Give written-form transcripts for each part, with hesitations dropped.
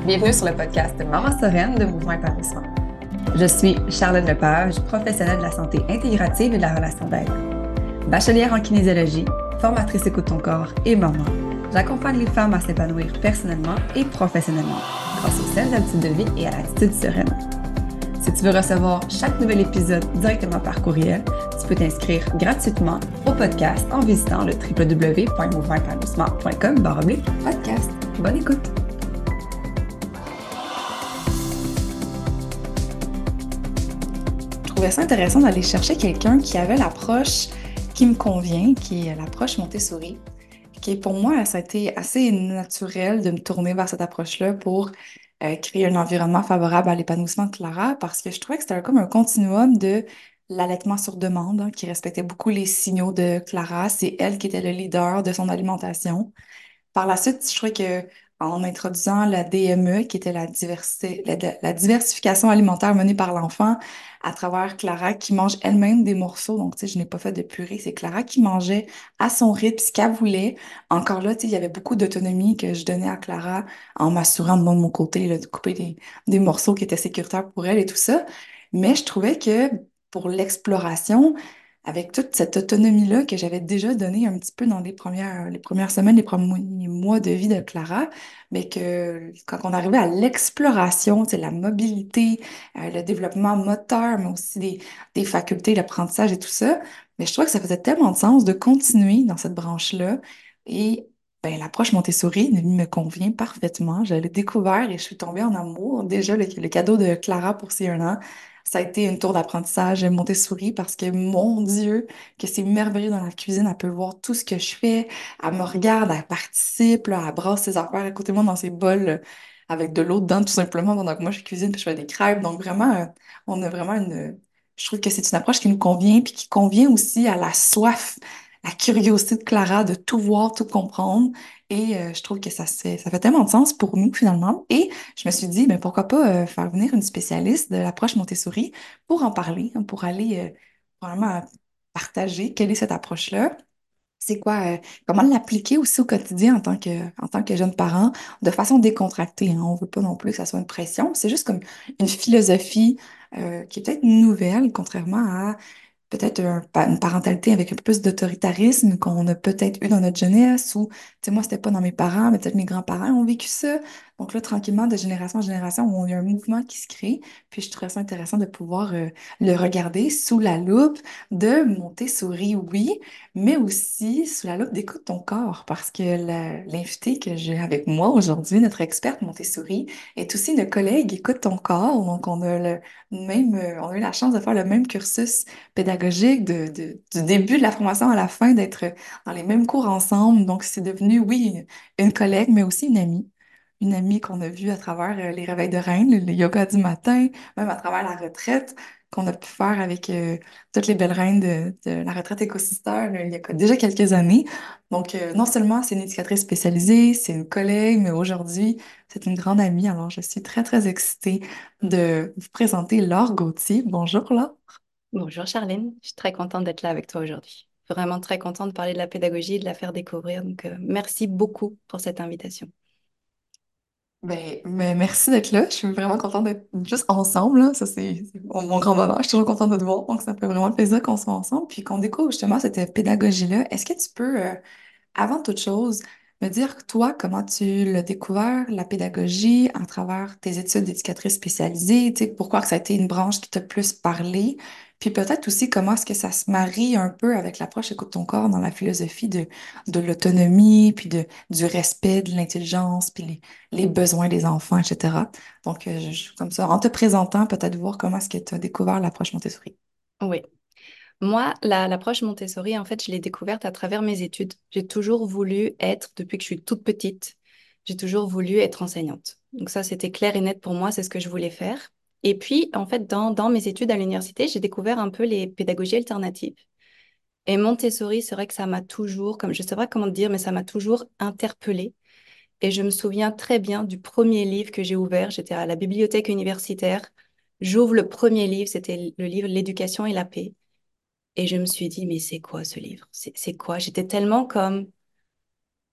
Bienvenue sur le podcast Maman Sereine de Mouvement Épanouissement. Je suis Charlotte Lepage, professionnelle de la santé intégrative et de la relation d'aide. Bachelière en kinésiologie, formatrice Écoute ton corps et maman, j'accompagne les femmes à s'épanouir personnellement et professionnellement grâce aux saines habitudes de vie et à l'attitude sereine. Si tu veux recevoir chaque nouvel épisode directement par courriel, tu peux t'inscrire gratuitement au podcast en visitant le www.mouvementépanouissement.com/podcast. Bonne écoute! Je trouvais ça intéressant d'aller chercher quelqu'un qui avait l'approche qui me convient, qui est l'approche Montessori, qui pour moi, ça a été assez naturel de me tourner vers cette approche-là pour créer un environnement favorable à l'épanouissement de Clara, parce que je trouvais que c'était comme un continuum de l'allaitement sur demande, hein, qui respectait beaucoup les signaux de Clara. C'est elle qui était le leader de son alimentation. Par la suite, je trouvais que en introduisant la DME, qui était la diversité, la diversification alimentaire menée par l'enfant à travers Clara qui mange elle-même des morceaux. Donc, tu sais, je n'ai pas fait de purée. C'est Clara qui mangeait à son rythme ce qu'elle voulait. Encore là, tu sais, il y avait beaucoup d'autonomie que je donnais à Clara en m'assurant de mon côté là, de couper des morceaux qui étaient sécuritaires pour elle et tout ça. Mais je trouvais que pour l'exploration, avec toute cette autonomie-là que j'avais déjà donnée un petit peu dans les premières semaines, les premiers mois de vie de Clara, mais que quand on arrivait à l'exploration, c'est la mobilité, le développement moteur, mais aussi des facultés, l'apprentissage et tout ça, mais je trouvais que ça faisait tellement de sens de continuer dans cette branche-là. Et ben, l'approche Montessori me convient parfaitement. Je l'ai découvert et je suis tombée en amour. Déjà, le cadeau de Clara pour ses 1 an. Ça a été une tour d'apprentissage Montessori parce que, mon Dieu, que c'est merveilleux dans la cuisine. Elle peut voir tout ce que je fais. Elle me regarde, elle participe, là, elle brasse ses affaires à côté de moi dans ses bols avec de l'eau dedans, tout simplement, pendant que moi, je cuisine puis je fais des crêpes. Donc, vraiment, on a vraiment une... Je trouve que c'est une approche qui nous convient puis qui convient aussi à la soif, la curiosité de Clara de tout voir, tout comprendre. Et je trouve que ça fait tellement de sens pour nous, finalement. Et je me suis dit, ben, pourquoi pas faire venir une spécialiste de l'approche Montessori pour en parler, hein, pour aller vraiment partager quelle est cette approche-là. C'est quoi, comment l'appliquer aussi au quotidien en tant que jeune parent de façon décontractée, hein. On veut pas non plus que ça soit une pression. C'est juste comme une philosophie qui est peut-être nouvelle, contrairement à peut-être une parentalité avec un peu plus d'autoritarisme qu'on a peut-être eu dans notre jeunesse ou, tu sais, moi, c'était pas dans mes parents, mais peut-être mes grands-parents ont vécu ça. Donc là, tranquillement, de génération en génération, il y a un mouvement qui se crée. Puis je trouvais ça intéressant de pouvoir le regarder sous la loupe de Montessori, oui, mais aussi sous la loupe d'écoute ton corps, parce que l'invité que j'ai avec moi aujourd'hui, notre experte Montessori, est aussi une collègue Écoute ton corps. Donc on a on a eu la chance de faire le même cursus pédagogique du début de la formation à la fin, d'être dans les mêmes cours ensemble. Donc, c'est devenu, oui, une collègue, mais aussi une amie. Une amie qu'on a vue à travers les réveils de reine, le yoga du matin, même à travers la retraite qu'on a pu faire avec toutes les belles reines de la retraite écosystère il y a déjà quelques années. Donc, non seulement c'est une éducatrice spécialisée, c'est une collègue, mais aujourd'hui, c'est une grande amie. Alors, je suis très, très excitée de vous présenter Laure Gauthier. Bonjour, Laure. Bonjour Charlène, je suis très contente d'être là avec toi aujourd'hui. Vraiment très contente de parler de la pédagogie et de la faire découvrir. Donc, merci beaucoup pour cette invitation. Ben, mais merci d'être là. Je suis vraiment contente d'être juste ensemble, là. Ça, c'est mon grand bonheur. Je suis toujours contente de te voir. Donc, ça fait vraiment plaisir qu'on soit ensemble puis qu'on découvre justement cette pédagogie-là. Est-ce que tu peux, avant toute chose, me dire, toi, comment tu l'as découvert, la pédagogie, à travers tes études d'éducatrice spécialisée, tu sais, pourquoi que ça a été une branche qui t'a plus parlé, puis peut-être aussi comment est-ce que ça se marie un peu avec l'approche Écoute ton corps dans la philosophie de l'autonomie, puis du respect de l'intelligence, puis les besoins des enfants, etc. Donc, comme ça, en te présentant, peut-être voir comment est-ce que tu as découvert l'approche Montessori. Oui, moi, l'approche Montessori, en fait, je l'ai découverte à travers mes études. J'ai toujours voulu être, depuis que je suis toute petite, j'ai toujours voulu être enseignante. Donc ça, c'était clair et net pour moi, c'est ce que je voulais faire. Et puis, en fait, dans mes études à l'université, j'ai découvert un peu les pédagogies alternatives. Et Montessori, c'est vrai que ça m'a toujours, comme je sais pas comment te dire, mais ça m'a toujours interpellée. Et je me souviens très bien du premier livre que j'ai ouvert. J'étais à la bibliothèque universitaire. J'ouvre le premier livre, c'était le livre L'éducation et la paix. Et je me suis dit, mais c'est quoi ce livre? C'est quoi? J'étais tellement comme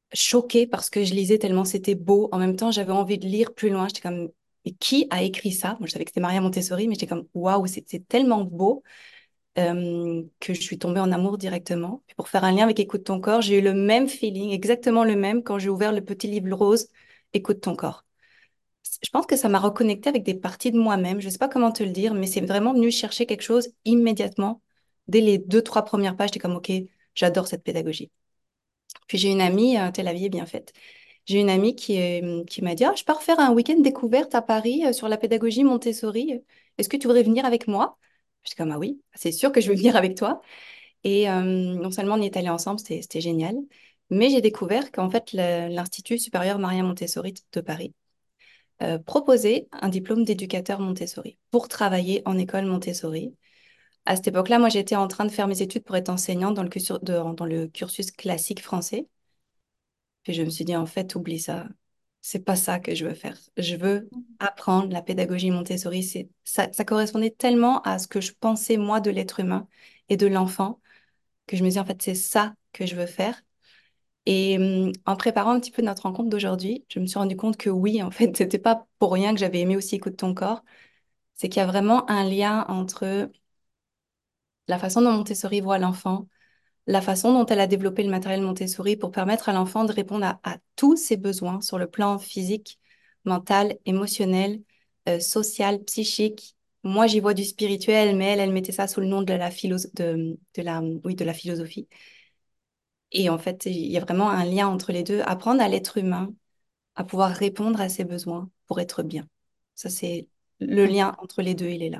choquée parce que je lisais tellement c'était beau. En même temps, j'avais envie de lire plus loin. J'étais comme, mais qui a écrit ça? Moi, je savais que c'était Maria Montessori, mais j'étais comme, waouh, c'est tellement beau que je suis tombée en amour directement. Puis pour faire un lien avec Écoute ton corps, j'ai eu le même feeling, exactement le même, quand j'ai ouvert le petit livre rose, Écoute ton corps. Je pense que ça m'a reconnecté avec des parties de moi-même. Je ne sais pas comment te le dire, mais c'est vraiment venu chercher quelque chose immédiatement. Dès les deux, trois premières pages, j'étais comme, OK, j'adore cette pédagogie. Puis j'ai une amie, la vie est bien faite. J'ai une amie qui m'a dit, ah, je pars faire un week-end découverte à Paris sur la pédagogie Montessori. Est-ce que tu voudrais venir avec moi? J'étais comme, ah oui, c'est sûr que je veux venir avec toi. Et non seulement on y est allés ensemble, c'était génial, mais j'ai découvert qu'en fait, l'Institut supérieur Maria Montessori de Paris proposait un diplôme d'éducateur Montessori pour travailler en école Montessori. À cette époque-là, moi, j'étais en train de faire mes études pour être enseignante dans le cursus classique français. Puis je me suis dit, en fait, oublie ça. C'est pas ça que je veux faire. Je veux apprendre la pédagogie Montessori. Ça correspondait tellement à ce que je pensais, moi, de l'être humain et de l'enfant, que je me dis, en fait, c'est ça que je veux faire. Et en préparant un petit peu notre rencontre d'aujourd'hui, je me suis rendu compte que oui, en fait, c'était pas pour rien que j'avais aimé aussi Écoute ton corps. C'est qu'il y a vraiment un lien entre la façon dont Montessori voit l'enfant, la façon dont elle a développé le matériel Montessori pour permettre à l'enfant de répondre à tous ses besoins sur le plan physique, mental, émotionnel, social, psychique. Moi, j'y vois du spirituel, mais elle mettait ça sous le nom de la oui, de la philosophie. Et en fait, il y a vraiment un lien entre les deux. Apprendre à l'être humain à pouvoir répondre à ses besoins pour être bien. Ça, c'est le lien entre les deux, il est là.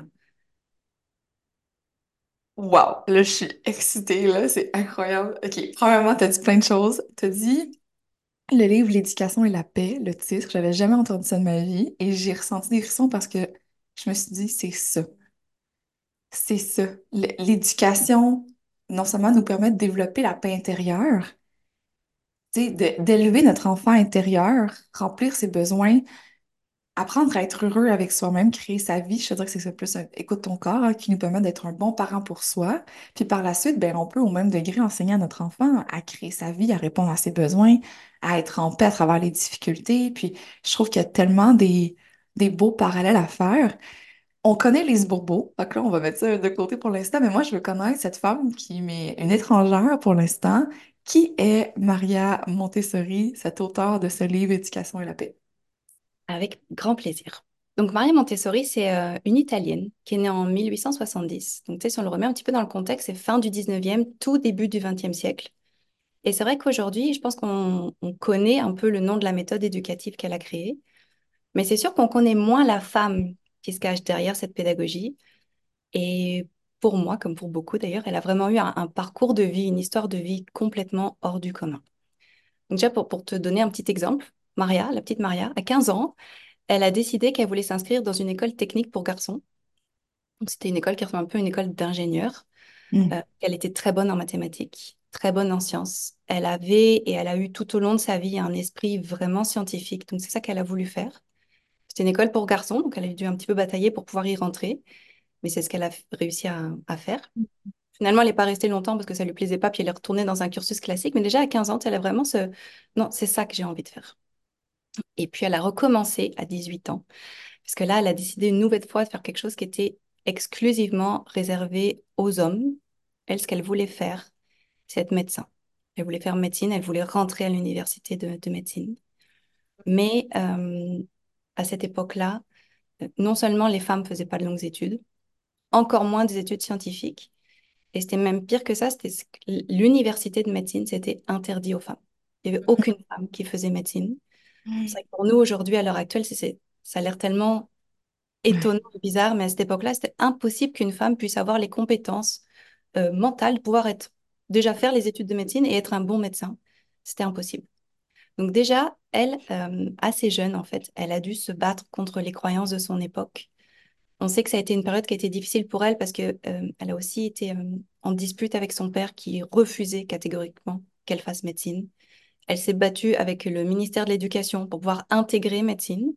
Wow, là, je suis excitée, là, c'est incroyable. OK, premièrement, t'as dit plein de choses. T'as dit le livre L'éducation et la paix, le titre, j'avais jamais entendu ça de ma vie et j'ai ressenti des frissons parce que je me suis dit, c'est ça. C'est ça. L'éducation, non seulement nous permet de développer la paix intérieure, tu sais, d'élever notre enfant intérieur, remplir ses besoins, apprendre à être heureux avec soi-même, créer sa vie. Je te dirais que c'est ça plus écoute ton corps hein, qui nous permet d'être un bon parent pour soi. Puis par la suite, ben, on peut au même degré enseigner à notre enfant à créer sa vie, à répondre à ses besoins, à être en paix à travers les difficultés. Puis je trouve qu'il y a tellement des beaux parallèles à faire. On connaît Lise Bourbeau, donc là, on va mettre ça de côté pour l'instant, mais moi, je veux connaître cette femme qui m'est une étrangère pour l'instant. Qui est Maria Montessori, cette auteure de ce livre Éducation et la paix? Avec grand plaisir. Donc, Maria Montessori, c'est une Italienne qui est née en 1870. Donc, tu sais, si on le remet un petit peu dans le contexte, c'est fin du 19e, tout début du 20e siècle. Et c'est vrai qu'aujourd'hui, je pense qu'on connaît un peu le nom de la méthode éducative qu'elle a créée, mais c'est sûr qu'on connaît moins la femme qui se cache derrière cette pédagogie. Et pour moi, comme pour beaucoup d'ailleurs, elle a vraiment eu un parcours de vie, une histoire de vie complètement hors du commun. Donc déjà, pour te donner un petit exemple, Maria, la petite Maria, à 15 ans, elle a décidé qu'elle voulait s'inscrire dans une école technique pour garçons. Donc c'était une école qui ressemble un peu à une école d'ingénieurs. Hmm. Elle était très bonne en mathématiques, très bonne en sciences. Elle avait et elle a eu tout au long de sa vie un esprit vraiment scientifique. Donc c'est ça qu'elle a voulu faire. C'était une école pour garçons, donc elle a dû un petit peu batailler pour pouvoir y rentrer, mais c'est ce qu'elle a réussi à faire. Finalement, elle n'est pas restée longtemps parce que ça lui plaisait pas, puis elle est retournée dans un cursus classique. Mais déjà à 15 ans, elle a vraiment ce... Non, c'est ça que j'ai envie de faire. Et puis elle a recommencé à 18 ans, parce que là, elle a décidé une nouvelle fois de faire quelque chose qui était exclusivement réservé aux hommes. Elle, ce qu'elle voulait faire, c'est être médecin. Elle voulait faire médecine, elle voulait rentrer à l'université de médecine. Mais à cette époque-là, non seulement les femmes faisaient pas de longues études, encore moins des études scientifiques, et c'était même pire que ça, c'était l'université de médecine, c'était interdit aux femmes. Il n'y avait aucune femme qui faisait médecine. C'est Hmm. vrai que pour nous, aujourd'hui, à l'heure actuelle, ça a l'air tellement étonnant Ouais. et bizarre, mais à cette époque-là, c'était impossible qu'une femme puisse avoir les compétences mentales, de pouvoir être, déjà faire les études de médecine et être un bon médecin. C'était impossible. Donc déjà, elle, assez jeune, en fait, elle a dû se battre contre les croyances de son époque. On sait que ça a été une période qui a été difficile pour elle parce que elle a aussi été en dispute avec son père qui refusait catégoriquement qu'elle fasse médecine. Elle s'est battue avec le ministère de l'Éducation pour pouvoir intégrer médecine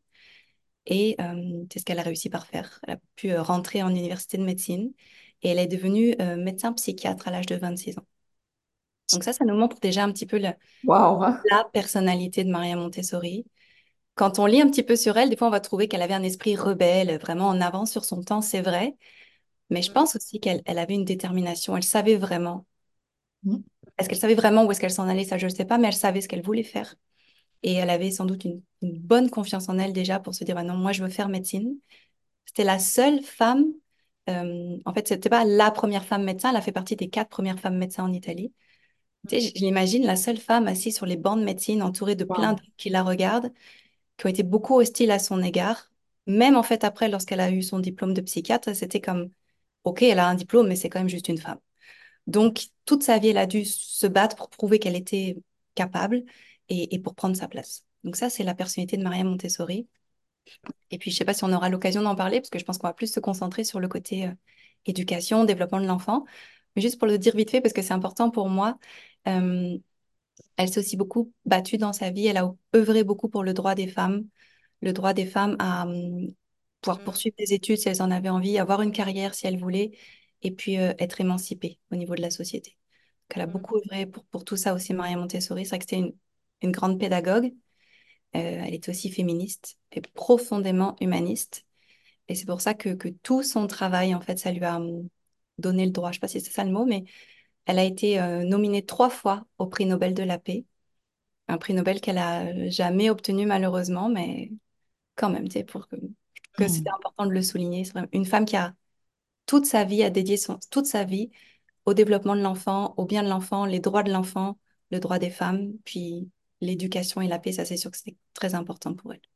et c'est ce qu'elle a réussi par faire. Elle a pu rentrer en université de médecine et elle est devenue médecin psychiatre à l'âge de 26 ans. Donc ça nous montre déjà un petit peu Wow, hein? la personnalité de Maria Montessori. Quand on lit un petit peu sur elle, des fois on va trouver qu'elle avait un esprit rebelle, vraiment en avance sur son temps, c'est vrai. Mais je pense aussi qu'elle avait une détermination. Elle savait vraiment. Mm. Est-ce qu'elle savait vraiment où est-ce qu'elle s'en allait? Ça, je ne sais pas, mais elle savait ce qu'elle voulait faire. Et elle avait sans doute une bonne confiance en elle déjà pour se dire, bah non, moi, je veux faire médecine. C'était la seule femme, en fait, c'était pas la première femme médecin, elle a fait partie des 4 premières femmes médecins en Italie. Tu sais, je l'imagine, la seule femme assise sur les bancs de médecine, entourée de plein Wow. d'hommes qui la regardent, qui ont été beaucoup hostiles à son égard. Même en fait, après, lorsqu'elle a eu son diplôme de psychiatre, c'était comme, OK, elle a un diplôme, mais c'est quand même juste une femme. Donc, toute sa vie, elle a dû se battre pour prouver qu'elle était capable et pour prendre sa place. Donc ça, c'est la personnalité de Maria Montessori. Et puis, je ne sais pas si on aura l'occasion d'en parler, parce que je pense qu'on va plus se concentrer sur le côté éducation, développement de l'enfant. Mais juste pour le dire vite fait, parce que c'est important pour moi, euh, elle s'est aussi beaucoup battue dans sa vie. Elle a œuvré beaucoup pour le droit des femmes à pouvoir poursuivre des études si elles en avaient envie, avoir une carrière si elles voulaient, et puis être émancipées au niveau de la société. Donc, elle a beaucoup œuvré pour tout ça aussi, Maria Montessori. C'est vrai que c'était une grande pédagogue. Elle était aussi féministe et profondément humaniste. Et c'est pour ça que tout son travail, en fait, ça lui a donné le droit. Je ne sais pas si c'est ça le mot, mais elle a été nominée 3 fois au prix Nobel de la paix. Un prix Nobel qu'elle a jamais obtenu malheureusement, mais quand même, tu sais, pour que c'était Mm. important de le souligner. C'est vraiment une femme qui a toute sa vie, a dédié toute sa vie au développement de l'enfant, au bien de l'enfant, les droits de l'enfant, le droit des femmes, puis l'éducation et la paix, ça c'est sûr que c'était très important pour elle.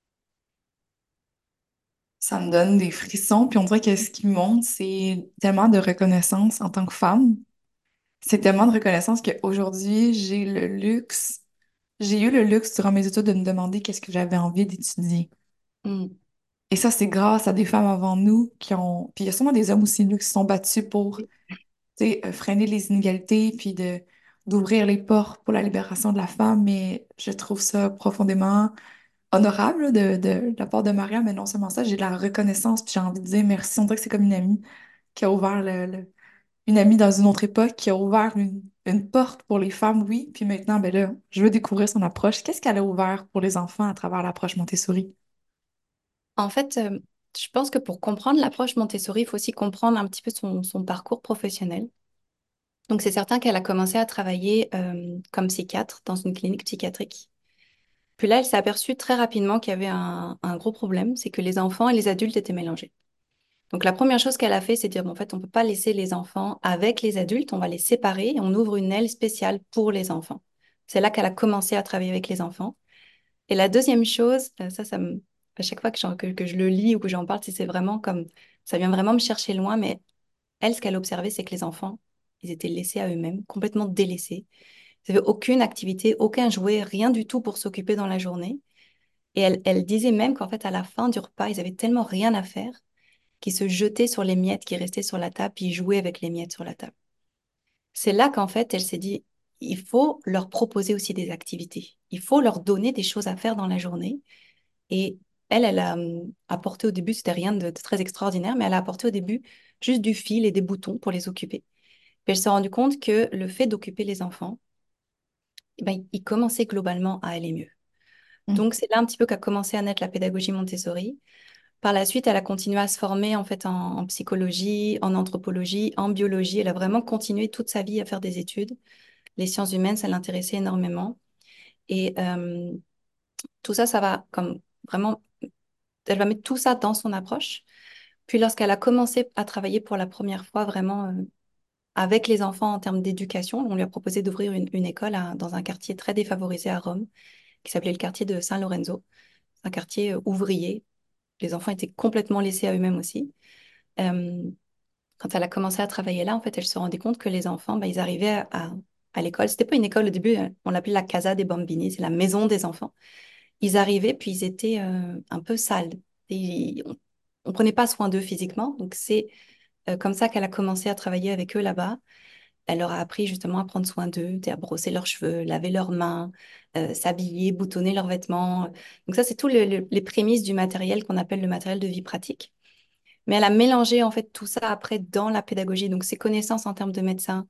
Ça me donne des frissons, puis on dirait que ce qui me montre, c'est tellement de reconnaissance en tant que femme. C'est tellement de reconnaissance qu'aujourd'hui, j'ai eu le luxe durant mes études de me demander qu'est-ce que j'avais envie d'étudier. Mm. Et ça, c'est grâce à des femmes avant nous qui ont... Puis il y a sûrement des hommes aussi, nous, qui se sont battus pour, tu sais, freiner les inégalités, puis d'ouvrir les portes pour la libération de la femme. Mais je trouve ça profondément honorable là, de la part de Maria. Mais non seulement ça, j'ai de la reconnaissance, puis j'ai envie de dire merci. On dirait que c'est comme une amie qui a ouvert une amie dans une autre époque, qui a ouvert une porte pour les femmes, oui. Puis maintenant, ben là, je veux découvrir son approche. Qu'est-ce qu'elle a ouvert pour les enfants à travers l'approche Montessori? En fait, je pense que pour comprendre l'approche Montessori, il faut aussi comprendre un petit peu son parcours professionnel. Donc, c'est certain qu'elle a commencé à travailler comme psychiatre dans une clinique psychiatrique. Puis là, elle s'est aperçue très rapidement qu'il y avait un gros problème, c'est que les enfants et les adultes étaient mélangés. Donc, la première chose qu'elle a fait, c'est de dire, bon, en fait, on ne peut pas laisser les enfants avec les adultes, on va les séparer et on ouvre une aile spéciale pour les enfants. C'est là qu'elle a commencé à travailler avec les enfants. Et la deuxième chose, à chaque fois que je le lis ou que j'en parle, c'est vraiment comme, ça vient vraiment me chercher loin, mais elle, ce qu'elle observait, c'est que les enfants, ils étaient laissés à eux-mêmes, complètement délaissés. Ils n'avaient aucune activité, aucun jouet, rien du tout pour s'occuper dans la journée. Et elle disait même qu'en fait, à la fin du repas, ils avaient tellement rien à faire qu'ils se jetaient sur les miettes qui restaient sur la table, puis ils jouaient avec les miettes sur la table. C'est là qu'en fait, elle s'est dit, il faut leur proposer aussi des activités. Il faut leur donner des choses à faire dans la journée. Et elle a apporté au début, c'était rien de très extraordinaire, mais elle a apporté au début juste du fil et des boutons pour les occuper. Puis elle s'est rendue compte que le fait d'occuper les enfants, eh ben, ils commençaient globalement à aller mieux. Mm. Donc c'est là un petit peu qu'a commencé à naître la pédagogie Montessori. Par la suite, elle a continué à se former en fait en psychologie, en anthropologie, en biologie. Elle a vraiment continué toute sa vie à faire des études. Les sciences humaines, ça l'intéressait énormément. Et tout ça, ça va comme vraiment, elle va mettre tout ça dans son approche. Puis lorsqu'elle a commencé à travailler pour la première fois vraiment avec les enfants en termes d'éducation, on lui a proposé d'ouvrir une école dans un quartier très défavorisé à Rome, qui s'appelait le quartier de San Lorenzo, un quartier ouvrier. Les enfants étaient complètement laissés à eux-mêmes aussi. Euh, Quand elle a commencé à travailler là, en fait, elle se rendait compte que les enfants, ben, ils arrivaient à l'école. C'était pas une école au début, on l'appelait la Casa des Bambini, c'est la maison des enfants. Ils arrivaient, puis ils étaient un peu sales. On prenait pas soin d'eux physiquement, donc c'est comme ça qu'elle a commencé à travailler avec eux là-bas. Elle leur a appris justement à prendre soin d'eux, à brosser leurs cheveux, laver leurs mains, s'habiller, boutonner leurs vêtements. Donc ça, c'est tous les prémices du matériel qu'on appelle le matériel de vie pratique. Mais elle a mélangé en fait tout ça après dans la pédagogie. Donc ses connaissances en termes de médecin,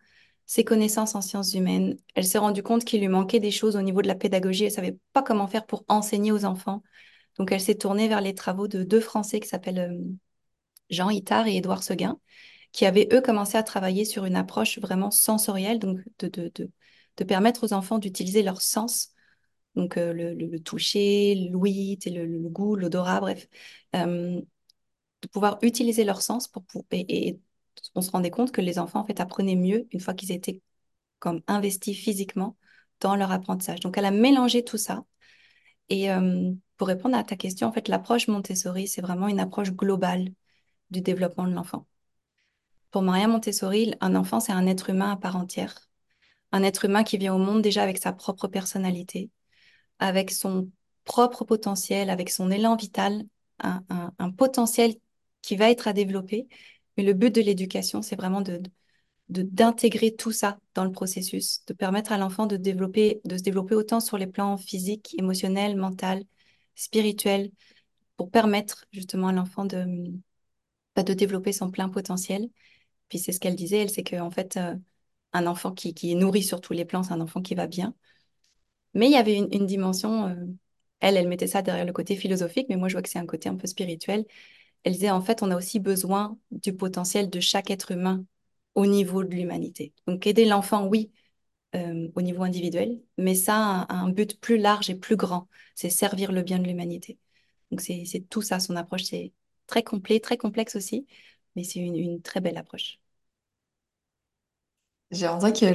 ses connaissances en sciences humaines. Elle s'est rendue compte qu'il lui manquait des choses au niveau de la pédagogie. Elle savait pas comment faire pour enseigner aux enfants. Donc, elle s'est tournée vers les travaux de deux Français qui s'appellent Jean Itard et Édouard Seguin, qui avaient, eux, commencé à travailler sur une approche vraiment sensorielle, donc de permettre aux enfants d'utiliser leurs sens, donc le toucher, l'ouïe, et le goût, l'odorat, bref, de pouvoir utiliser leurs sens et on se rendait compte que les enfants, en fait, apprenaient mieux une fois qu'ils étaient comme investis physiquement dans leur apprentissage. Donc, elle a mélangé tout ça. Et pour répondre à ta question, en fait, l'approche Montessori, c'est vraiment une approche globale du développement de l'enfant. Pour Maria Montessori, un enfant, c'est un être humain à part entière. Un être humain qui vient au monde déjà avec sa propre personnalité, avec son propre potentiel, avec son élan vital, un potentiel qui va être à développer. Mais le but de l'éducation, c'est vraiment d'intégrer tout ça dans le processus, de permettre à l'enfant de se développer autant sur les plans physiques, émotionnels, mental, spirituels, pour permettre justement à l'enfant de développer son plein potentiel. Puis c'est ce qu'elle disait, elle, c'est qu'en fait, un enfant qui est nourri sur tous les plans, c'est un enfant qui va bien. Mais il y avait une dimension, elle mettait ça derrière le côté philosophique, mais moi je vois que c'est un côté un peu spirituel. Elle disait, en fait, on a aussi besoin du potentiel de chaque être humain au niveau de l'humanité. Donc aider l'enfant, oui, au niveau individuel, mais ça a un but plus large et plus grand, c'est servir le bien de l'humanité. Donc c'est tout ça, son approche, c'est très complet, très complexe aussi, mais c'est une très belle approche. On dirait que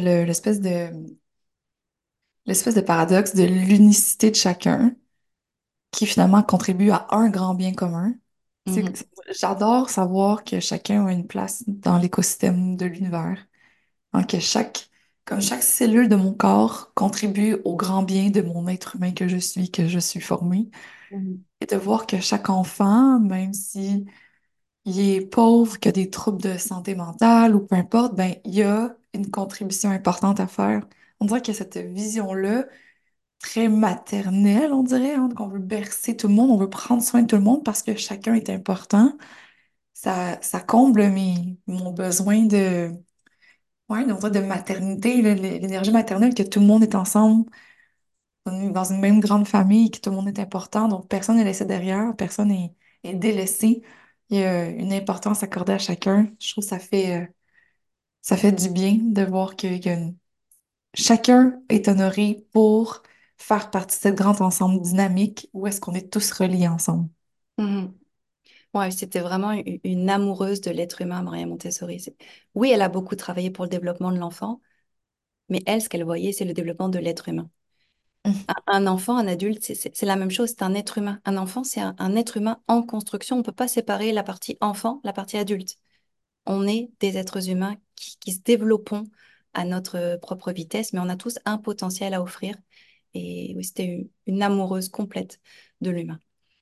l'espèce de paradoxe de l'unicité de chacun qui finalement contribue à un grand bien commun. Mhm. J'adore savoir que chacun a une place dans l'écosystème de l'univers, hein, comme chaque cellule de mon corps contribue au grand bien de mon être humain que je suis formé, Mhm. et de voir que chaque enfant, même si il est pauvre, qu'il a des troubles de santé mentale ou peu importe, ben, il y a une contribution importante à faire. On dirait que cette vision-là, très maternelle, on dirait, hein, qu'on veut bercer tout le monde, on veut prendre soin de tout le monde parce que chacun est important. Ça comble mon besoin ouais, on dirait de maternité, là, l'énergie maternelle, que tout le monde est ensemble, dans une même grande famille, que tout le monde est important, donc personne n'est laissé derrière, est délaissé. Il y a une importance accordée à chacun. Je trouve que ça fait du bien de voir chacun est honoré pour faire partie de ce grand ensemble dynamique où est-ce qu'on est tous reliés ensemble. Mhm. Ouais, c'était vraiment une amoureuse de l'être humain, Maria Montessori. Oui, elle a beaucoup travaillé pour le développement de l'enfant, mais elle, ce qu'elle voyait, c'est le développement de l'être humain. Un enfant, un adulte, c'est la même chose, c'est un être humain. Un enfant, c'est un être humain en construction. On ne peut pas séparer la partie enfant, la partie adulte. On est des êtres humains qui se développons à notre propre vitesse, mais on a tous un potentiel à offrir. Et oui, c'était une amoureuse complète de l'humain.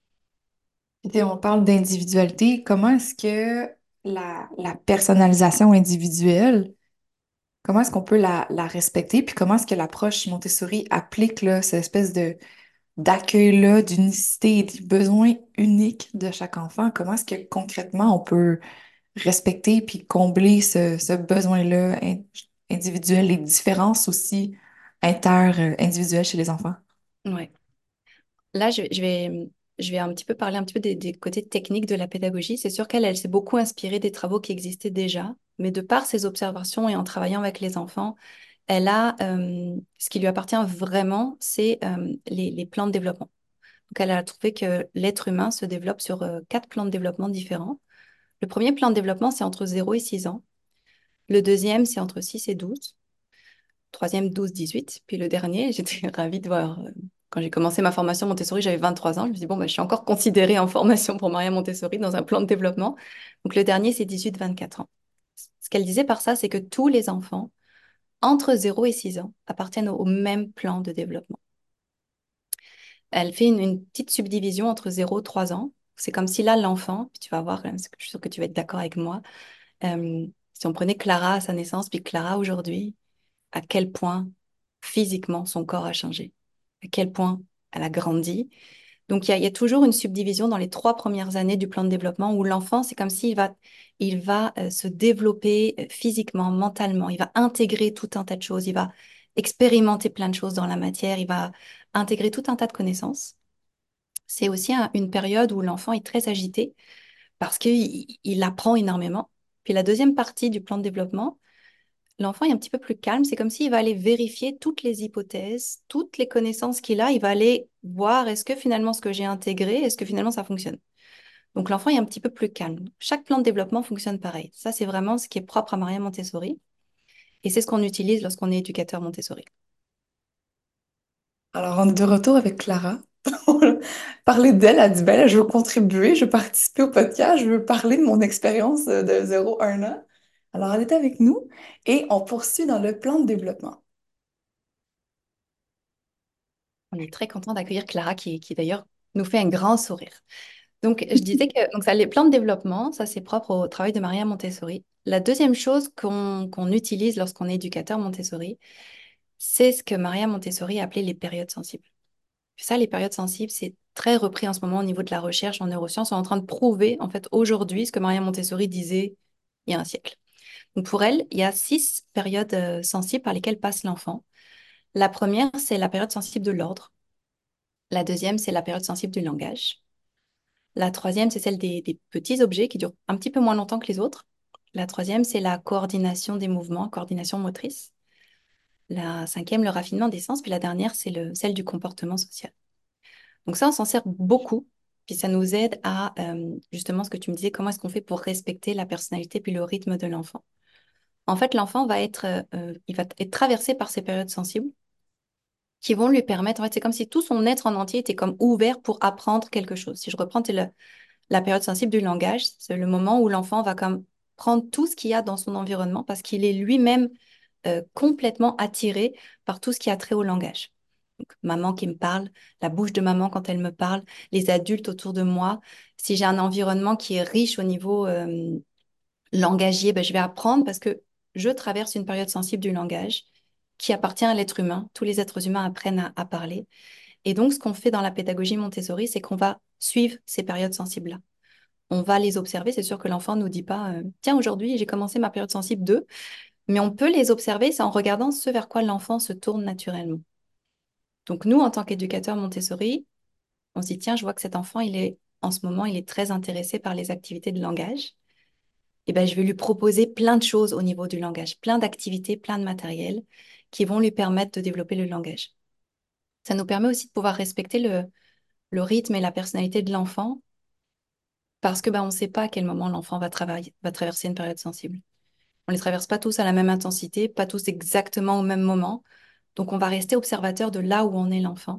Et on parle d'individualité. Comment est-ce que la personnalisation individuelle, comment est-ce qu'on peut la respecter? Puis comment est-ce que l'approche Montessori applique là, cette espèce de d'accueil-là, d'unicité et des besoins uniques de chaque enfant? Comment est-ce que concrètement on peut respecter puis combler ce besoin-là individuel, les différences aussi inter-individuelles chez les enfants? Ouais. Là, je vais un petit peu parler un petit peu des côtés techniques de la pédagogie. C'est sûr qu'elle s'est beaucoup inspirée des travaux qui existaient déjà, mais de par ses observations et en travaillant avec les enfants, elle a, ce qui lui appartient vraiment, c'est les plans de développement. Donc, elle a trouvé que l'être humain se développe sur quatre plans de développement différents. Le premier plan de développement, c'est entre 0 et 6 ans. Le deuxième, c'est entre 6 et 12. Troisième, 12, 18. Puis le dernier, j'étais ravie de voir, quand j'ai commencé ma formation Montessori, j'avais 23 ans. Je me suis dit, bon, bah, je suis encore considérée en formation pour Maria Montessori dans un plan de développement. Donc le dernier, c'est 18, 24 ans. Ce qu'elle disait par ça, c'est que tous les enfants, entre 0 et 6 ans, appartiennent au même plan de développement. Elle fait une petite subdivision entre 0 et 3 ans. C'est comme si là, l'enfant, puis tu vas voir, je suis sûre que tu vas être d'accord avec moi, si on prenait Clara à sa naissance, puis Clara aujourd'hui, à quel point physiquement son corps a changé, à quel point elle a grandi, Donc, il y a toujours une subdivision dans les 3 premières années du plan de développement où l'enfant, c'est comme s'il va se développer physiquement, mentalement, il va intégrer tout un tas de choses, il va expérimenter plein de choses dans la matière, il va intégrer tout un tas de connaissances. C'est aussi une période où l'enfant est très agité parce qu'il apprend énormément. Puis la deuxième partie du plan de développement, l'enfant est un petit peu plus calme. C'est comme s'il va aller vérifier toutes les hypothèses, toutes les connaissances qu'il a. Il va aller voir est-ce que finalement ce que j'ai intégré, est-ce que finalement ça fonctionne. Donc l'enfant est un petit peu plus calme. Chaque plan de développement fonctionne pareil. Ça, c'est vraiment ce qui est propre à Maria Montessori. Et c'est ce qu'on utilise lorsqu'on est éducateur Montessori. Alors, on est de retour avec Clara. Parler d'elle, elle dit, ben là, je veux contribuer, je veux participer au podcast, je veux parler de mon expérience de 0 à 1 an. Alors, elle est avec nous et on poursuit dans le plan de développement. On est très content d'accueillir Clara qui d'ailleurs nous fait un grand sourire. Donc, je disais que donc ça, les plans de développement, ça c'est propre au travail de Maria Montessori. La deuxième chose qu'on utilise lorsqu'on est éducateur Montessori, c'est ce que Maria Montessori appelait les périodes sensibles. Ça, les périodes sensibles, c'est très repris en ce moment au niveau de la recherche en neurosciences. On est en train de prouver, en fait, aujourd'hui, ce que Maria Montessori disait il y a un siècle. Donc, pour elle, il y a 6 périodes sensibles par lesquelles passe l'enfant. La première, c'est la période sensible de l'ordre. La deuxième, c'est la période sensible du langage. La troisième, c'est celle des petits objets qui durent un petit peu moins longtemps que les autres. La troisième, c'est la coordination des mouvements, coordination motrice. La cinquième, le raffinement des sens. Puis la dernière, c'est celle du comportement social. Donc ça, on s'en sert beaucoup. Puis ça nous aide à, justement, ce que tu me disais, comment est-ce qu'on fait pour respecter la personnalité puis le rythme de l'enfant. En fait, l'enfant il va être traversé par ces périodes sensibles qui vont lui permettre, en fait, c'est comme si tout son être en entier était comme ouvert pour apprendre quelque chose. Si je reprends, la période sensible du langage, c'est le moment où l'enfant va comme prendre tout ce qu'il y a dans son environnement parce qu'il est lui-même complètement attiré par tout ce qui a trait au langage. Donc, maman qui me parle, la bouche de maman quand elle me parle, les adultes autour de moi. Si j'ai un environnement qui est riche au niveau langagier, ben, je vais apprendre parce que je traverse une période sensible du langage qui appartient à l'être humain. Tous les êtres humains apprennent à parler. Et donc, ce qu'on fait dans la pédagogie Montessori, c'est qu'on va suivre ces périodes sensibles-là. On va les observer. C'est sûr que l'enfant ne nous dit pas, tiens, aujourd'hui, j'ai commencé ma période sensible 2, mais on peut les observer, c'est en regardant ce vers quoi l'enfant se tourne naturellement. Donc, nous, en tant qu'éducateurs Montessori, on se dit, tiens, je vois que cet enfant, en ce moment, il est très intéressé par les activités de langage. Et ben, je vais lui proposer plein de choses au niveau du langage, plein d'activités, plein de matériel qui vont lui permettre de développer le langage. Ça nous permet aussi de pouvoir respecter le rythme et la personnalité de l'enfant parce que ben, on ne sait pas à quel moment l'enfant va traverser une période sensible. On ne les traverse pas tous à la même intensité, pas tous exactement au même moment. Donc, on va rester observateur de là où en est l'enfant.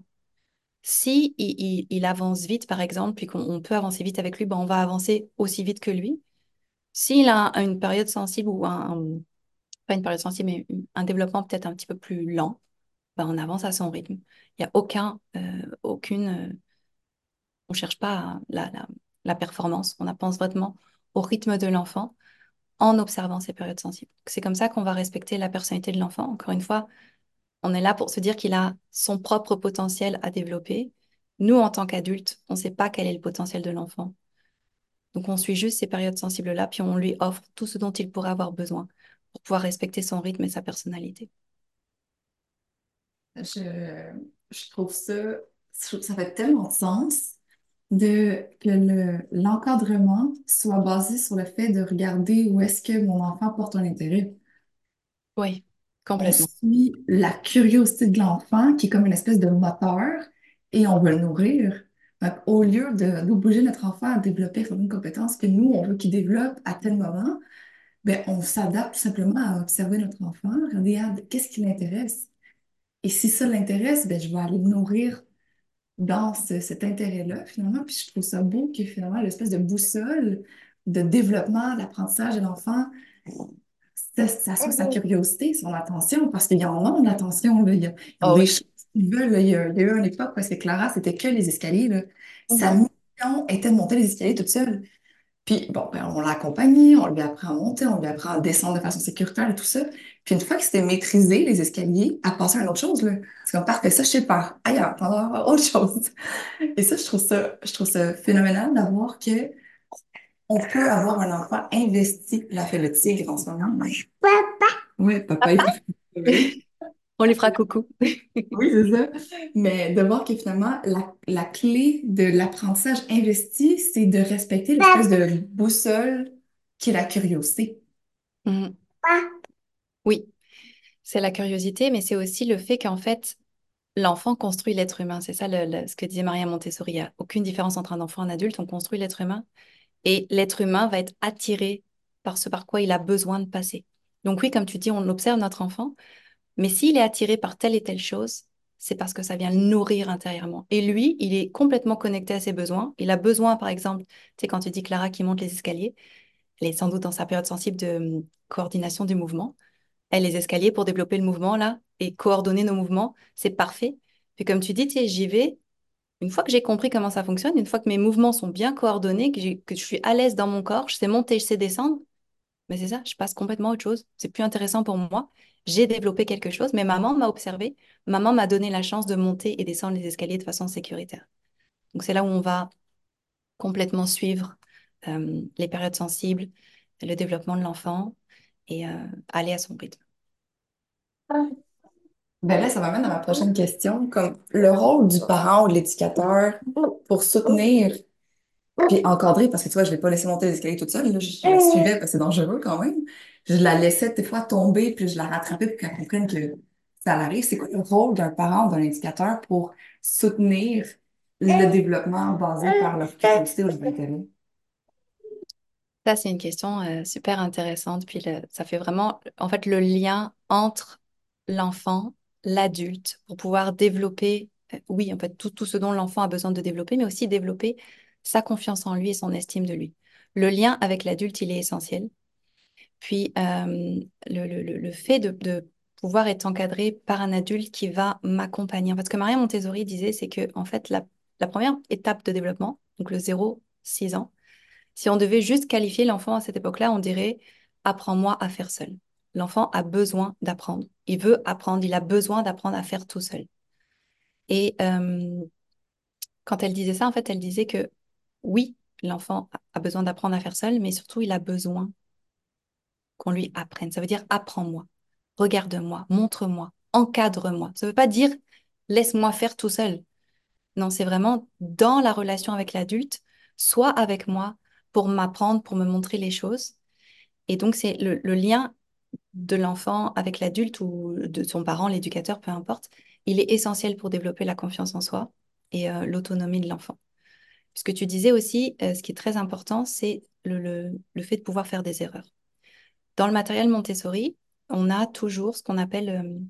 Si il avance vite, par exemple, puis qu'on peut avancer vite avec lui, ben, on va avancer aussi vite que lui. S'il a une période sensible ou pas une période sensible, mais un développement peut-être un petit peu plus lent, ben, on avance à son rythme. Il n'y a on ne cherche pas la performance, on pense vraiment au rythme de l'enfant en observant ces périodes sensibles. C'est comme ça qu'on va respecter la personnalité de l'enfant. Encore une fois, on est là pour se dire qu'il a son propre potentiel à développer. Nous, en tant qu'adultes, on ne sait pas quel est le potentiel de l'enfant. Donc, on suit juste ces périodes sensibles-là, puis on lui offre tout ce dont il pourrait avoir besoin pour pouvoir respecter son rythme et sa personnalité. Je trouve ça, je trouve que ça fait tellement de sens que l'encadrement soit basé sur le fait de regarder où est-ce que mon enfant porte un intérêt. Oui, On complètement. suit la curiosité de l'enfant qui est comme une espèce de moteur et on veut le nourrir. Donc, au lieu d'obliger notre enfant à développer certaines compétences que nous, on veut qu'il développe à tel moment, ben, on s'adapte tout simplement à observer notre enfant, regarder qu'est-ce qui l'intéresse. Et si ça l'intéresse, ben, je vais aller le nourrir dans cet intérêt-là, finalement. Puis je trouve ça beau que finalement, l'espèce de boussole de développement, d'apprentissage de l'enfant, ça soit sa curiosité, son attention, parce qu'ils en ont de l'attention, là. Ils ont Oh des oui. choses qu'ils veulent, là. Il y a eu une époque parce que Clara, c'était que les escaliers, là. Sa Mhm. mission était de monter les escaliers toute seule. Puis, bon, ben, on l'a accompagné, on lui apprend à monter, on lui apprend à descendre de façon sécuritaire et tout ça. Puis, une fois que c'était maîtrisé, les escaliers, à passer à une autre chose, là. C'est comme, parfait, ça, je sais pas. Ailleurs, on va voir autre chose. Et ça, je trouve ça phénoménal d'avoir que on peut avoir un enfant investi. Il a fait le tigre en ce moment. Oui, papa est parti. On lui fera coucou. Oui, c'est ça. Mais de voir que finalement, la clé de l'apprentissage investi, c'est de respecter l'espèce de boussole qui est la curiosité. Mhm. Oui, c'est la curiosité, mais c'est aussi le fait qu'en fait, l'enfant construit l'être humain. C'est ça ce que disait Maria Montessori. Il n'y a aucune différence entre un enfant et un adulte. On construit l'être humain. Et l'être humain va être attiré par ce par quoi il a besoin de passer. Donc oui, comme tu dis, on observe notre enfant, mais s'il est attiré par telle et telle chose, c'est parce que ça vient le nourrir intérieurement. Et lui, il est complètement connecté à ses besoins. Il a besoin, par exemple, tu sais, quand tu dis Clara qui monte les escaliers, elle est sans doute dans sa période sensible de coordination du mouvement. Elle, les escaliers pour développer le mouvement, là, et coordonner nos mouvements, c'est parfait. Puis comme tu dis, tu sais, j'y vais. Une fois que j'ai compris comment ça fonctionne, une fois que mes mouvements sont bien coordonnés, que je suis à l'aise dans mon corps, je sais monter, je sais descendre, mais c'est ça, je passe complètement à autre chose. C'est plus intéressant pour moi. J'ai développé quelque chose, mais maman m'a observé. Maman m'a donné la chance de monter et descendre les escaliers de façon sécuritaire. Donc c'est là où on va complètement suivre les périodes sensibles, le développement de l'enfant et aller à son rythme. Ben là, ça m'amène à ma prochaine question, comme le rôle du parent ou de l'éducateur pour soutenir puis encadrer, parce que tu vois, je l'ai pas laissé monter les escaliers toute seule, là, je la suivais parce que c'est dangereux quand même. Je la laissais des fois tomber, puis je la rattrapais pour qu'elle comprenne que ça arrive. C'est quoi le rôle d'un parent ou d'un éducateur pour soutenir le développement basé par leur curiosité ou leur intérêt? Ça, c'est une question super intéressante. Puis ça fait vraiment, en fait, le lien entre l'enfant, l'adulte, pour pouvoir développer, oui, en fait, tout ce dont l'enfant a besoin de développer, mais aussi développer sa confiance en lui et son estime de lui. Le lien avec l'adulte, il est essentiel. Puis, le fait de pouvoir être encadré par un adulte qui va m'accompagner. En fait, ce que Maria Montessori disait, c'est que, en fait, la première étape de développement, donc le 0-6 ans, si on devait juste qualifier l'enfant à cette époque-là, on dirait apprends-moi à faire seul. L'enfant a besoin d'apprendre. Il veut apprendre, il a besoin d'apprendre à faire tout seul. Et quand elle disait ça, en fait, elle disait que oui, l'enfant a besoin d'apprendre à faire seul, mais surtout, il a besoin qu'on lui apprenne. Ça veut dire apprends-moi, regarde-moi, montre-moi, encadre-moi. Ça ne veut pas dire laisse-moi faire tout seul. Non, c'est vraiment dans la relation avec l'adulte, soit avec moi pour m'apprendre, pour me montrer les choses. Et donc, c'est le lien de l'enfant avec l'adulte ou de son parent, l'éducateur, peu importe. Il est essentiel pour développer la confiance en soi et l'autonomie de l'enfant. Ce que tu disais aussi, ce qui est très important, c'est le fait de pouvoir faire des erreurs. Dans le matériel Montessori, on a toujours ce qu'on appelle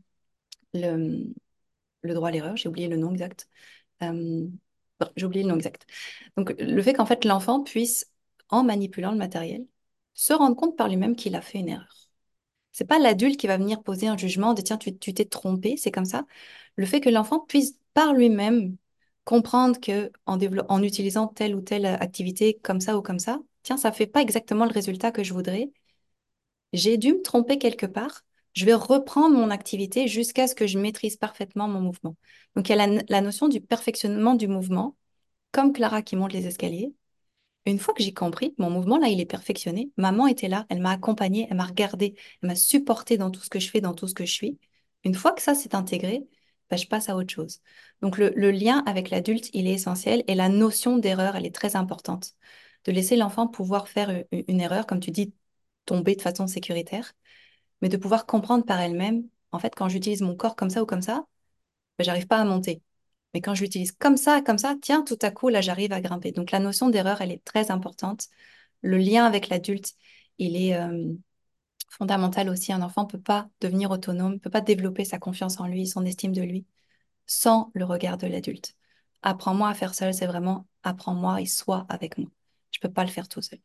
le, le droit à l'erreur. J'ai oublié le nom exact. Euh, bon, j'ai oublié le nom exact. Donc, le fait qu'en fait l'enfant puisse, en manipulant le matériel, se rendre compte par lui-même qu'il a fait une erreur. C'est pas l'adulte qui va venir poser un jugement de tiens, tu t'es trompé, c'est comme ça. Le fait que l'enfant puisse par lui-même comprendre que en utilisant telle ou telle activité comme ça ou comme ça, tiens, ça fait pas exactement le résultat que je voudrais. J'ai dû me tromper quelque part. Je vais reprendre mon activité jusqu'à ce que je maîtrise parfaitement mon mouvement. Donc, il y a la notion du perfectionnement du mouvement, comme Clara qui monte les escaliers. Une fois que j'ai compris, mon mouvement là, il est perfectionné. Maman était là, elle m'a accompagnée, elle m'a regardée, elle m'a supportée dans tout ce que je fais, dans tout ce que je suis. Une fois que ça s'est intégré, bah, je passe à autre chose. Donc le lien avec l'adulte, il est essentiel et la notion d'erreur, elle est très importante. De laisser l'enfant pouvoir faire une erreur, comme tu dis, tomber de façon sécuritaire, mais de pouvoir comprendre par elle-même, en fait, quand j'utilise mon corps comme ça ou comme ça, bah, j'arrive pas à monter. Mais quand je l'utilise comme ça, tiens, tout à coup, là, j'arrive à grimper. Donc la notion d'erreur, elle est très importante. Le lien avec l'adulte, il est fondamental aussi. Un enfant ne peut pas devenir autonome, ne peut pas développer sa confiance en lui, son estime de lui, sans le regard de l'adulte. Apprends-moi à faire seul, c'est vraiment apprends-moi et sois avec moi. Je peux pas le faire tout seul.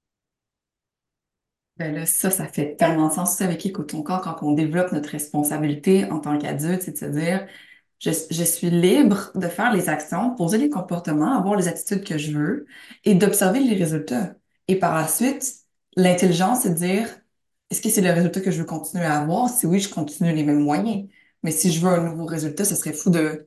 Ben là, ça fait tellement de sens. C'est avec Écoute ton corps quand on développe notre responsabilité en tant qu'adulte, c'est de se dire, je suis libre de faire les actions, poser les comportements, avoir les attitudes que je veux et d'observer les résultats. Et par la suite, l'intelligence, c'est de dire, est-ce que c'est le résultat que je veux continuer à avoir? Si oui, je continue les mêmes moyens. Mais si je veux un nouveau résultat, ce serait fou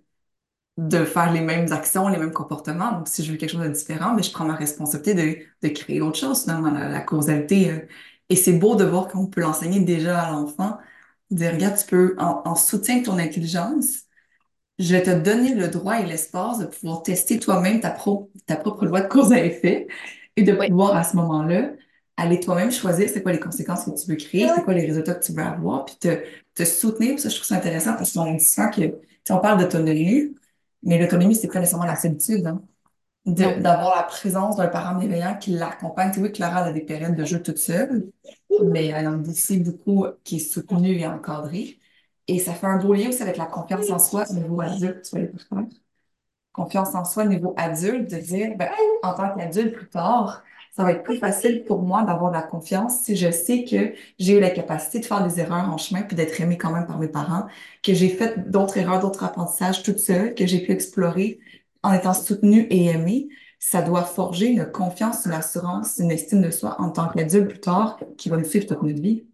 de faire les mêmes actions, les mêmes comportements. Donc, si je veux quelque chose de différent, mais je prends ma responsabilité de créer autre chose, finalement, la causalité. Et c'est beau de voir qu'on peut l'enseigner déjà à l'enfant. Dire, regarde, tu peux, en soutien de ton intelligence, je vais te donner le droit et l'espace de pouvoir tester toi-même ta propre loi de cause à effet et de Oui, pouvoir à ce moment-là aller toi-même choisir c'est quoi les conséquences que tu veux créer, c'est quoi les résultats que tu veux avoir, puis te soutenir. Ça, je trouve ça intéressant parce qu'on dit souvent que, tu sais, on parle d'autonomie, mais l'autonomie, c'est pas nécessairement la solitude, hein. non, D'avoir la présence d'un parent bienveillant qui l'accompagne. Tu sais, oui, Clara elle a des périodes de jeu toute seule, mais elle en a aussi beaucoup qui est soutenue et encadrée. Et ça fait un beau lien aussi avec la confiance en soi au niveau adulte. Tu vas aller faire confiance en soi au niveau adulte, de dire, ben, en tant qu'adulte plus tard, ça va être plus facile pour moi d'avoir de la confiance si je sais que j'ai eu la capacité de faire des erreurs en chemin puis d'être aimée quand même par mes parents, que j'ai fait d'autres erreurs, d'autres apprentissages toute seule, que j'ai pu explorer en étant soutenue et aimée. Ça doit forger une confiance, une assurance, une estime de soi en tant qu'adulte plus tard qui va nous suivre toute notre vie.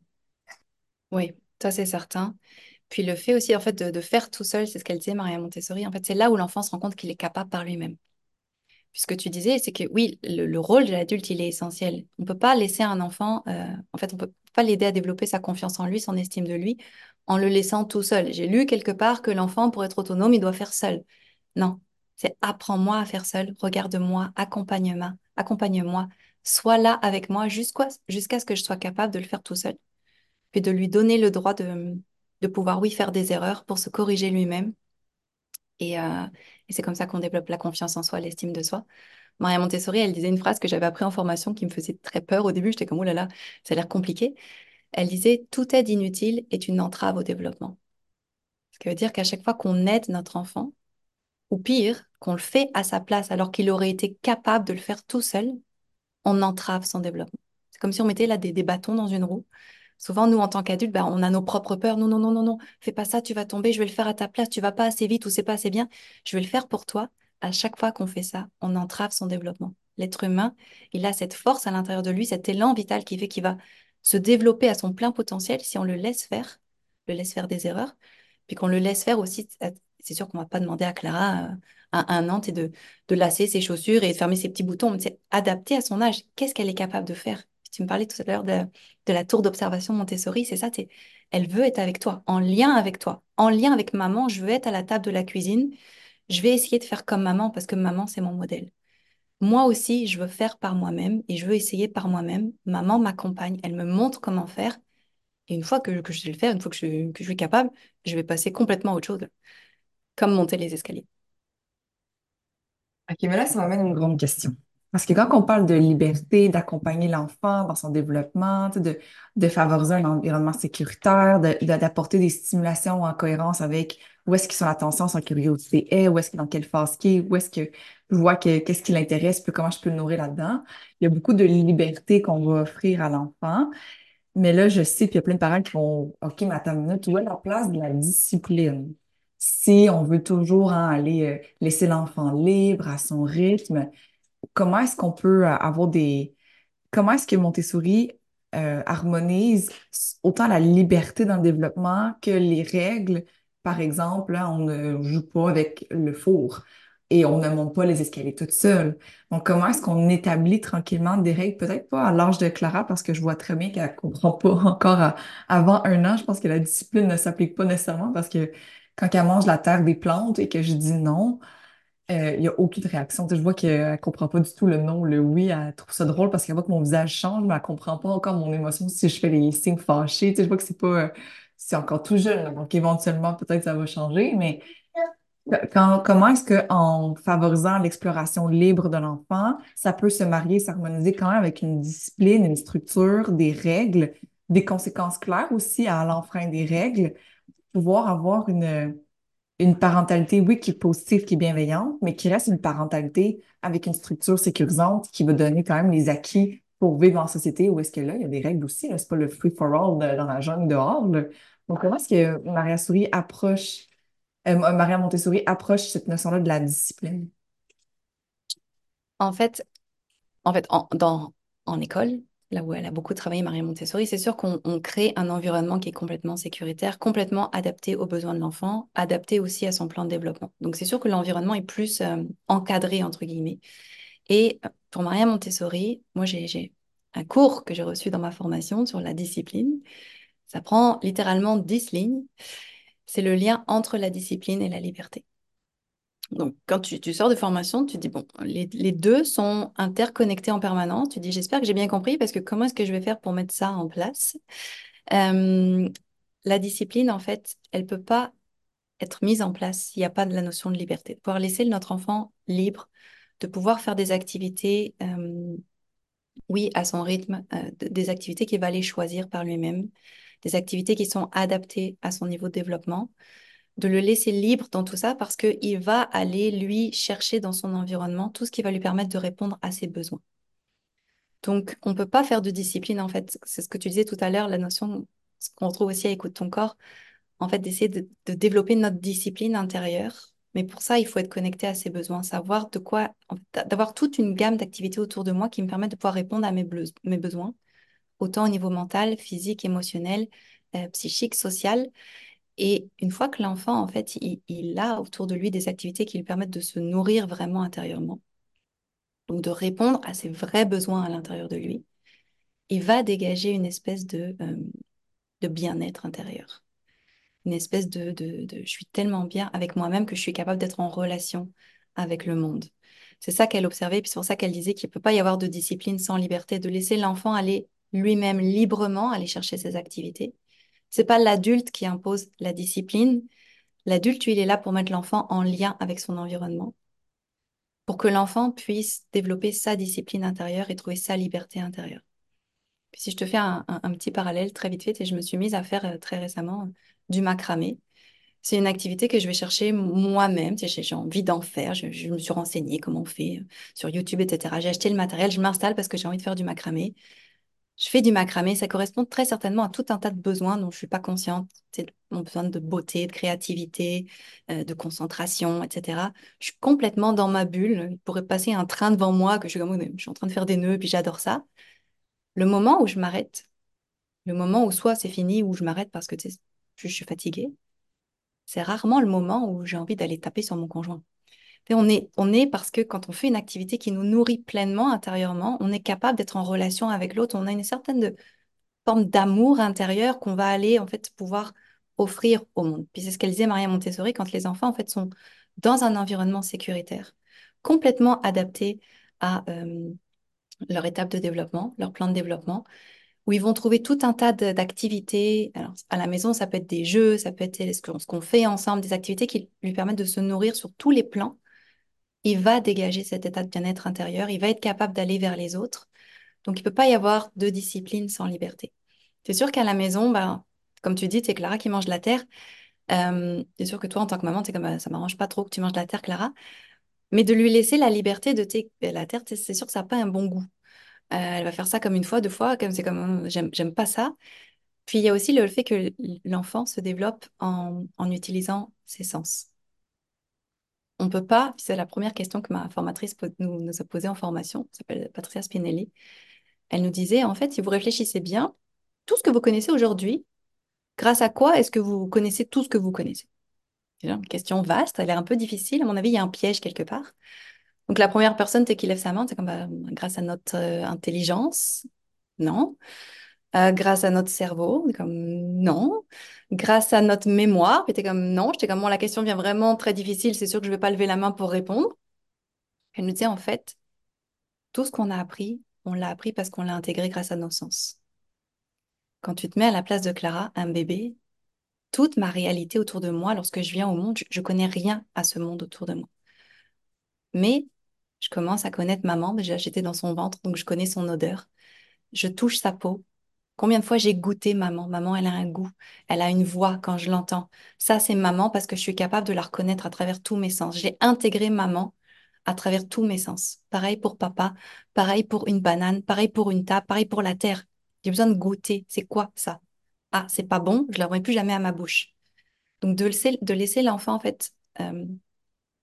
oui, ça c'est certain. Puis le fait aussi, en fait, de faire tout seul, c'est ce qu'elle disait, Maria Montessori, en fait, c'est là où l'enfant se rend compte qu'il est capable par lui-même. Puisque tu disais, c'est que oui, le rôle de l'adulte, il est essentiel. On ne peut pas laisser un enfant, en fait, on ne peut pas l'aider à développer sa confiance en lui, son estime de lui, en le laissant tout seul. J'ai lu quelque part que l'enfant, pour être autonome, il doit faire seul. Non, c'est apprends-moi à faire seul, regarde-moi, accompagne-moi, accompagne-moi, sois là avec moi jusqu'à ce que je sois capable de le faire tout seul. Puis de lui donner le droit de pouvoir, oui, faire des erreurs pour se corriger lui-même. Et, euh, et c'est comme ça qu'on développe la confiance en soi, l'estime de soi. Maria Montessori, elle disait une phrase que j'avais appris en formation qui me faisait très peur au début. J'étais comme, oh là là, ça a l'air compliqué. Elle disait, toute aide inutile est une entrave au développement. Ce qui veut dire qu'à chaque fois qu'on aide notre enfant, ou pire, qu'on le fait à sa place alors qu'il aurait été capable de le faire tout seul, on entrave son développement. C'est comme si on mettait là des bâtons dans une roue. Souvent, nous, en tant qu'adultes, ben, on a nos propres peurs. Non, non, non, non, non, fais pas ça, tu vas tomber, je vais le faire à ta place, tu vas pas assez vite ou c'est pas assez bien. Je vais le faire pour toi. À chaque fois qu'on fait ça, on entrave son développement. L'être humain, il a cette force à l'intérieur de lui, cet élan vital qui fait qu'il va se développer à son plein potentiel si on le laisse faire des erreurs, puis qu'on le laisse faire aussi. C'est sûr qu'on va pas demander à Clara, à 1 an, de lasser ses chaussures et de fermer ses petits boutons, mais c'est adapté à son âge. Qu'est-ce qu'elle est capable de faire? Tu me parlais tout à l'heure de la tour d'observation Montessori, c'est ça, elle veut être avec toi, en lien avec toi, en lien avec maman, je veux être à la table de la cuisine, je vais essayer de faire comme maman parce que maman, c'est mon modèle. Moi aussi, je veux faire par moi-même et je veux essayer par moi-même. Maman m'accompagne, elle me montre comment faire. Et une fois que je sais le faire, une fois que je suis capable, je vais passer complètement à autre chose, comme monter les escaliers. OK, mais là, ça m'amène à une grande question. Parce que quand on parle de liberté, d'accompagner l'enfant dans son développement, tu sais, de favoriser un environnement sécuritaire, d'apporter des stimulations en cohérence avec où est-ce que son attention, son curiosité est, où est-ce que dans quelle phase qu'il est, où est-ce que je vois que qu'est-ce qui l'intéresse, puis comment je peux le nourrir là-dedans. Il y a beaucoup de liberté qu'on va offrir à l'enfant. Mais là, je sais, puis il y a plein de parents qui vont, OK, mais attends une minute, où est la place de la discipline? Si on veut toujours hein, aller laisser l'enfant libre à son rythme, comment est-ce qu'on peut avoir des, comment est-ce que Montessori harmonise autant la liberté dans le développement que les règles? Par exemple, là, on ne joue pas avec le four et on ne monte pas les escaliers toute seule. Donc, comment est-ce qu'on établit tranquillement des règles? Peut-être pas à l'âge de Clara, parce que je vois très bien qu'elle ne comprend pas encore avant 1 an. Je pense que la discipline ne s'applique pas nécessairement parce que quand elle mange la terre des plantes et que je dis non, il n'y a aucune réaction. Tu sais, je vois qu'elle comprend pas du tout le non, le oui. Elle trouve ça drôle parce qu'elle voit que mon visage change, mais elle comprend pas encore mon émotion si je fais les signes fâchés. Tu sais, je vois que c'est pas, c'est encore tout jeune, là. Donc éventuellement, peut-être ça va changer. Mais comment est-ce que en favorisant l'exploration libre de l'enfant, ça peut se marier, s'harmoniser quand même avec une discipline, une structure, des règles, des conséquences claires aussi à l'enfreindre des règles, pouvoir avoir une parentalité, oui, qui est positive, qui est bienveillante, mais qui reste une parentalité avec une structure sécurisante qui va donner quand même les acquis pour vivre en société où est-ce que là, il y a des règles aussi, là, c'est pas le free-for-all dans la jungle dehors, là. Donc, comment est-ce que Maria Montessori approche cette notion-là de la discipline? En fait, dans en école, là où elle a beaucoup travaillé, Maria Montessori, c'est sûr qu'on crée un environnement qui est complètement sécuritaire, complètement adapté aux besoins de l'enfant, adapté aussi à son plan de développement. Donc c'est sûr que l'environnement est plus encadré, entre guillemets. Et pour Maria Montessori, moi j'ai un cours que j'ai reçu dans ma formation sur la discipline. Ça prend littéralement 10 lignes. C'est le lien entre la discipline et la liberté. Donc, quand tu sors de formation, tu dis, bon, les deux sont interconnectés en permanence. Tu dis, j'espère que j'ai bien compris parce que comment est-ce que je vais faire pour mettre ça en place? Euh, la discipline, en fait, elle peut pas être mise en place s'il n'y a pas de la notion de liberté. De pouvoir laisser notre enfant libre, de pouvoir faire des activités, oui, à son rythme, des activités qu'il va aller choisir par lui-même, des activités qui sont adaptées à son niveau de développement, de le laisser libre dans tout ça parce qu'il va aller, lui, chercher dans son environnement tout ce qui va lui permettre de répondre à ses besoins. Donc, on ne peut pas faire de discipline, en fait. C'est ce que tu disais tout à l'heure, la notion, ce qu'on retrouve aussi à Écoute ton corps, en fait, d'essayer de développer notre discipline intérieure. Mais pour ça, il faut être connecté à ses besoins, savoir de quoi, en fait, d'avoir toute une gamme d'activités autour de moi qui me permettent de pouvoir répondre à mes besoins, autant au niveau mental, physique, émotionnel, psychique, social. Et une fois que l'enfant, en fait, il a autour de lui des activités qui lui permettent de se nourrir vraiment intérieurement, donc de répondre à ses vrais besoins à l'intérieur de lui, il va dégager une espèce de bien-être intérieur, une espèce je suis tellement bien avec moi-même que je suis capable d'être en relation avec le monde. C'est ça qu'elle observait, puis c'est pour ça qu'elle disait qu'il ne peut pas y avoir de discipline sans liberté, de laisser l'enfant aller lui-même librement aller chercher ses activités. C'est pas l'adulte qui impose la discipline. L'adulte, lui, il est là pour mettre l'enfant en lien avec son environnement, pour que l'enfant puisse développer sa discipline intérieure et trouver sa liberté intérieure. Puis si je te fais un petit parallèle très vite fait, et je me suis mise à faire très récemment du macramé. C'est une activité que je vais chercher moi-même. Tu sais, j'ai envie d'en faire. Je me suis renseignée comment on fait sur YouTube, etc. J'ai acheté le matériel, je m'installe parce que j'ai envie de faire du macramé. Je fais du macramé, ça correspond très certainement à tout un tas de besoins dont je suis pas consciente. C'est mon besoin de beauté, de créativité, de concentration, etc. Je suis complètement dans ma bulle. Il pourrait passer un train devant moi que je suis comme, je suis en train de faire des nœuds, puis j'adore ça. Le moment où je m'arrête, le moment où soit c'est fini, ou je m'arrête parce que tu sais, je suis fatiguée, c'est rarement le moment où j'ai envie d'aller taper sur mon conjoint. Et on est parce que quand on fait une activité qui nous nourrit pleinement intérieurement, on est capable d'être en relation avec l'autre. On a une certaine forme d'amour intérieur qu'on va aller en fait pouvoir offrir au monde. Puis c'est ce qu'elle disait Maria Montessori quand les enfants en fait sont dans un environnement sécuritaire, complètement adapté à leur étape de développement, leur plan de développement, où ils vont trouver tout un tas d'activités. Alors à la maison, ça peut être des jeux, ça peut être ce qu'on fait ensemble, des activités qui lui permettent de se nourrir sur tous les plans. Il va dégager cet état de bien-être intérieur, il va être capable d'aller vers les autres. Donc, il ne peut pas y avoir de discipline sans liberté. C'est sûr qu'à la maison, ben, comme tu dis, c'est Clara qui mange de la terre. C'est sûr que toi, en tant que maman, c'est comme ça m'arrange pas trop que tu manges de la terre, Clara. Mais de lui laisser la liberté la terre, c'est sûr que ça n'a pas un bon goût. Elle va faire ça comme une fois, deux fois, comme c'est comme j'aime pas ça. Puis il y a aussi le fait que l'enfant se développe en utilisant ses sens. On peut pas, puis c'est la première question que ma formatrice nous a posée en formation, elle s'appelle Patricia Spinelli. Elle nous disait, en fait, si vous réfléchissez bien, tout ce que vous connaissez aujourd'hui, grâce à quoi est-ce que vous connaissez tout ce que vous connaissez? C'est une question vaste, elle est un peu difficile. À mon avis, il y a un piège quelque part. Donc, la première personne qui lève sa main, c'est comme bah, grâce à notre intelligence. Non. Grâce à notre cerveau, c'est comme non. Grâce à notre mémoire, j'étais comme non. J'étais comme moi, la question vient vraiment très difficile. C'est sûr que je ne vais pas lever la main pour répondre. Elle nous disait en fait, tout ce qu'on a appris, on l'a appris parce qu'on l'a intégré grâce à nos sens. Quand tu te mets à la place de Clara, un bébé, toute ma réalité autour de moi, lorsque je viens au monde, je connais rien à ce monde autour de moi. Mais je commence à connaître maman, déjà j'étais dans son ventre, donc je connais son odeur. Je touche sa peau. Combien de fois j'ai goûté maman? Maman, elle a un goût, elle a une voix quand je l'entends. Ça, c'est maman parce que je suis capable de la reconnaître à travers tous mes sens. J'ai intégré maman à travers tous mes sens. Pareil pour papa, pareil pour une banane, pareil pour une table, pareil pour la terre. J'ai besoin de goûter. C'est quoi ça? Ah, c'est pas bon, je ne la remets plus jamais à ma bouche. Donc de laisser l'enfant en fait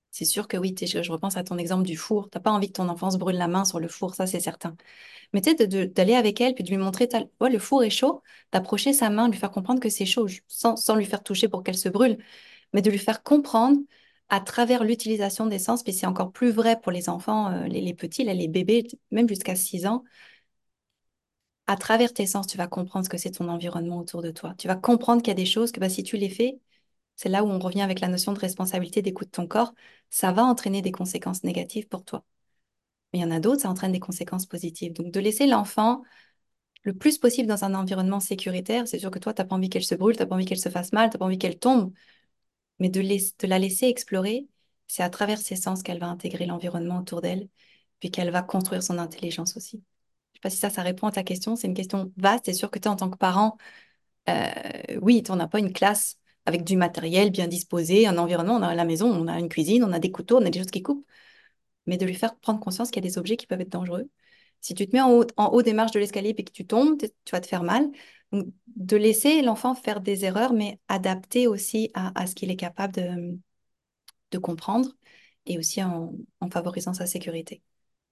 C'est sûr que oui, je repense à ton exemple du four. T'as pas envie que ton enfant se brûle la main sur le four, ça c'est certain. Mais tu sais, d'aller avec elle, puis de lui montrer, ouais, le four est chaud, d'approcher sa main, de lui faire comprendre que c'est chaud, sans lui faire toucher pour qu'elle se brûle, mais de lui faire comprendre à travers l'utilisation des sens, puis c'est encore plus vrai pour les enfants, les petits, là, les bébés, même jusqu'à 6 ans, à travers tes sens, tu vas comprendre ce que c'est ton environnement autour de toi. Tu vas comprendre qu'il y a des choses que bah, si tu les fais, c'est là où on revient avec la notion de responsabilité d'écoute de ton corps, ça va entraîner des conséquences négatives pour toi. Mais il y en a d'autres, ça entraîne des conséquences positives. Donc de laisser l'enfant le plus possible dans un environnement sécuritaire, c'est sûr que toi, tu n'as pas envie qu'elle se brûle, tu n'as pas envie qu'elle se fasse mal, tu n'as pas envie qu'elle tombe, mais de la laisser explorer, c'est à travers ses sens qu'elle va intégrer l'environnement autour d'elle, puis qu'elle va construire son intelligence aussi. Je sais pas si ça répond à ta question. C'est une question vaste. C'est sûr que toi, en tant que parent, euh, oui, on n'a pas une classe avec du matériel bien disposé, un environnement. On a la maison, on a une cuisine, on a des couteaux, on a des choses qui coupent. Mais de lui faire prendre conscience qu'il y a des objets qui peuvent être dangereux. Si tu te mets en haut des marches de l'escalier et que tu tombes, tu vas te faire mal. Donc, de laisser l'enfant faire des erreurs, mais adapter aussi à ce qu'il est capable de comprendre et aussi en favorisant sa sécurité.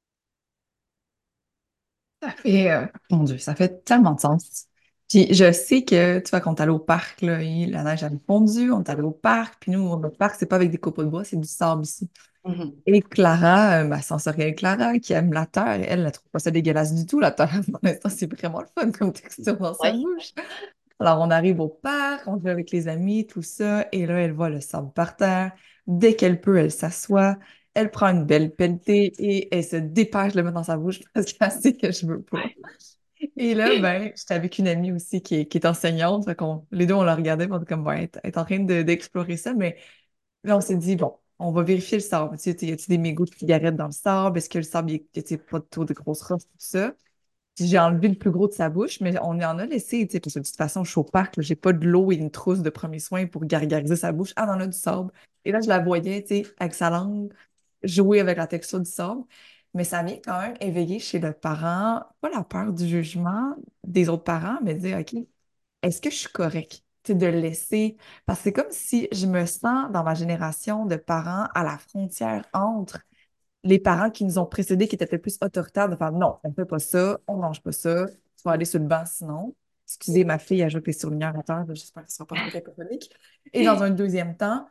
Ça fait, mon Dieu, ça fait tellement de sens. Puis je sais que, tu vois, quand on est allé au parc, là, la neige avait fondu, on est allé au parc, puis nous, le parc, c'est pas avec des copeaux de bois, c'est du sable ici. Mhm. Et Clara, ma sensorielle Clara, qui aime la terre, elle ne trouve pas ça dégueulasse du tout, la terre. Pour l'instant, c'est vraiment le fun comme texture dans sa Oui. bouche. Alors, on arrive au parc, on joue avec les amis, tout ça, et là, elle voit le sable par terre. Dès qu'elle peut, elle s'assoit, elle prend une belle pelletée et elle se dépêche de le mettre dans sa bouche parce qu'elle sait que je veux pas. Et là, ben, j'étais avec une amie aussi qui est enseignante, fait les deux, on la regardait, puis on était comme, ouais, elle est en train d'explorer ça, mais là, on s'est dit, bon, on va vérifier le sable. Tu sais, y a-t-il des mégots de cigarettes dans le sable? Est-ce que le sable, y a-t-il pas de grosses roches, tout ça? Puis j'ai enlevé le plus gros de sa bouche, mais on en a laissé, tu sais, parce que de toute façon, je suis au parc, là, j'ai pas de l'eau et une trousse de premiers soins pour gargariser sa bouche. Ah, on en a du sable. Et là, je la voyais, tu sais, avec sa langue, jouer avec la texture du sable. Mais ça vient quand même éveiller chez le parent, pas la peur du jugement des autres parents, mais dire, OK, est-ce que je suis correcte? Tu sais, de le laisser. Parce que c'est comme si je me sens dans ma génération de parents à la frontière entre les parents qui nous ont précédés, qui étaient peut-être plus autoritaires, de faire non, on ne fait pas ça, on ne mange pas ça, tu vas aller sur le banc sinon. Excusez, ma fille ajoute les surligneurs à terre, j'espère que ce ne sera pas trop cacophonique. Et dans un deuxième temps,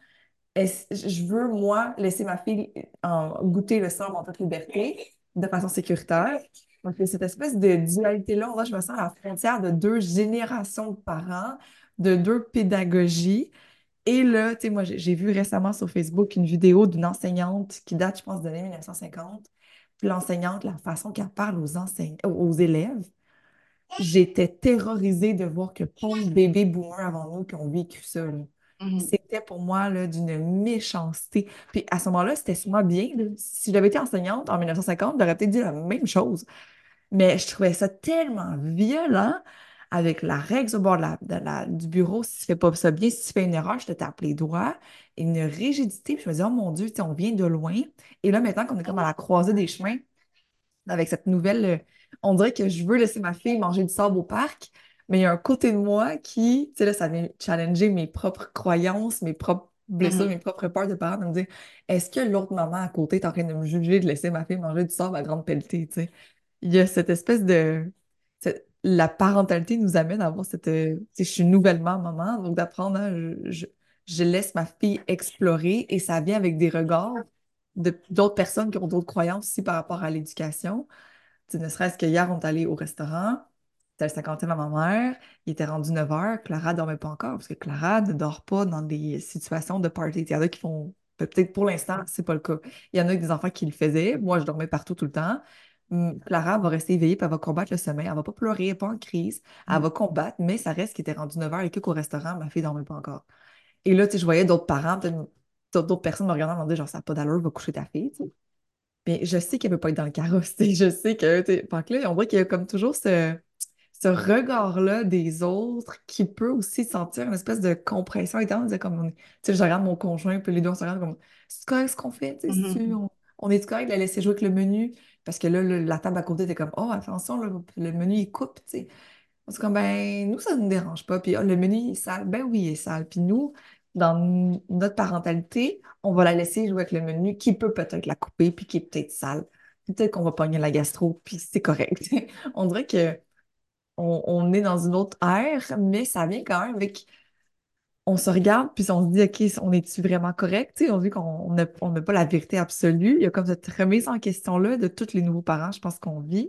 je veux, moi, laisser ma fille goûter le sable en toute liberté, de façon sécuritaire. Donc, il y a cette espèce de dualité-là, je me sens à la frontière de deux générations de parents, de deux pédagogies. Et là, tu sais, moi, j'ai vu récemment sur Facebook une vidéo d'une enseignante qui date, je pense, des années 1950. Puis l'enseignante, la façon qu'elle parle aux élèves, j'étais terrorisée de voir que plein de bébés boomers avant nous qui ont vécu ça, là. Mhm. C'était pour moi là, d'une méchanceté. Puis à ce moment-là, c'était sûrement bien, là. Si j'avais été enseignante en 1950, j'aurais peut-être dit la même chose. Mais je trouvais ça tellement violent avec la règle au bord du bureau. Si tu fais pas ça bien, si tu fais une erreur, je te tape les doigts. Et une rigidité. Puis je me dis, oh mon Dieu, tu sais, on vient de loin. Et là, maintenant qu'on est comme à la croisée des chemins, avec cette nouvelle, on dirait que je veux laisser ma fille manger du sable au parc, mais il y a un côté de moi qui, tu sais, là, ça vient challenger mes propres croyances, mes propres blessures, Mhm. mes propres peurs de parents, de me dire, est-ce que l'autre maman à côté est en train de me juger de laisser ma fille manger du sable à grande pelletée, tu sais? Il y a cette espèce de... La parentalité nous amène à avoir cette... tu sais, je suis nouvellement maman, donc d'apprendre, hein, je laisse ma fille explorer et ça vient avec des regards d'autres personnes qui ont d'autres croyances aussi par rapport à l'éducation. Tu sais, ne serait-ce que hier, on est allé au restaurant, c'était le 50e à ma mère, il était rendu 9 heures, Clara dormait pas encore, parce que Clara ne dort pas dans des situations de party. Il y en a qui font, peut-être pour l'instant, c'est pas le cas. Il y en a des enfants qui le faisaient, moi je dormais partout tout le temps. Clara va rester éveillée, puis elle va combattre le sommeil, elle va pas pleurer, elle est pas en crise, elle va combattre, mais ça reste qu'il était rendu 9 heures et qu'au restaurant, ma fille dormait pas encore. Et là, tu sais, je voyais d'autres parents, peut-être d'autres personnes me regardaient et me disaient, genre, ça n'a pas d'allure, va coucher ta fille, tu sais. Mais je sais qu'elle veut pas être dans le carrosse, tu sais, je sais que, tu sais, fait que là, on voit qu'il y a comme toujours ce regard-là des autres qui peut aussi sentir une espèce de compression intense, de comme, tu sais, je regarde mon conjoint, puis les deux, on se regarde comme, c'est correct ce qu'on fait, tu sais, Mhm. on est correct de la laisser jouer avec le menu, parce que là, la table à côté était comme, oh, attention, là, le menu, il coupe, tu sais. C'est comme, ben, nous, ça ne nous dérange pas. Puis, ah, le menu, il est sale. Ben oui, il est sale. Puis nous, dans notre parentalité, on va la laisser jouer avec le menu qui peut peut-être la couper puis qui est peut-être sale. Peut-être qu'on va pogner la gastro puis c'est correct. On dirait que on est dans une autre ère, mais ça vient quand même avec on se regarde puis on se dit OK, on est-tu vraiment correct? Tu sais, on dit on n'a pas la vérité absolue. Il y a comme cette remise en question-là de tous les nouveaux parents, je pense qu'on vit.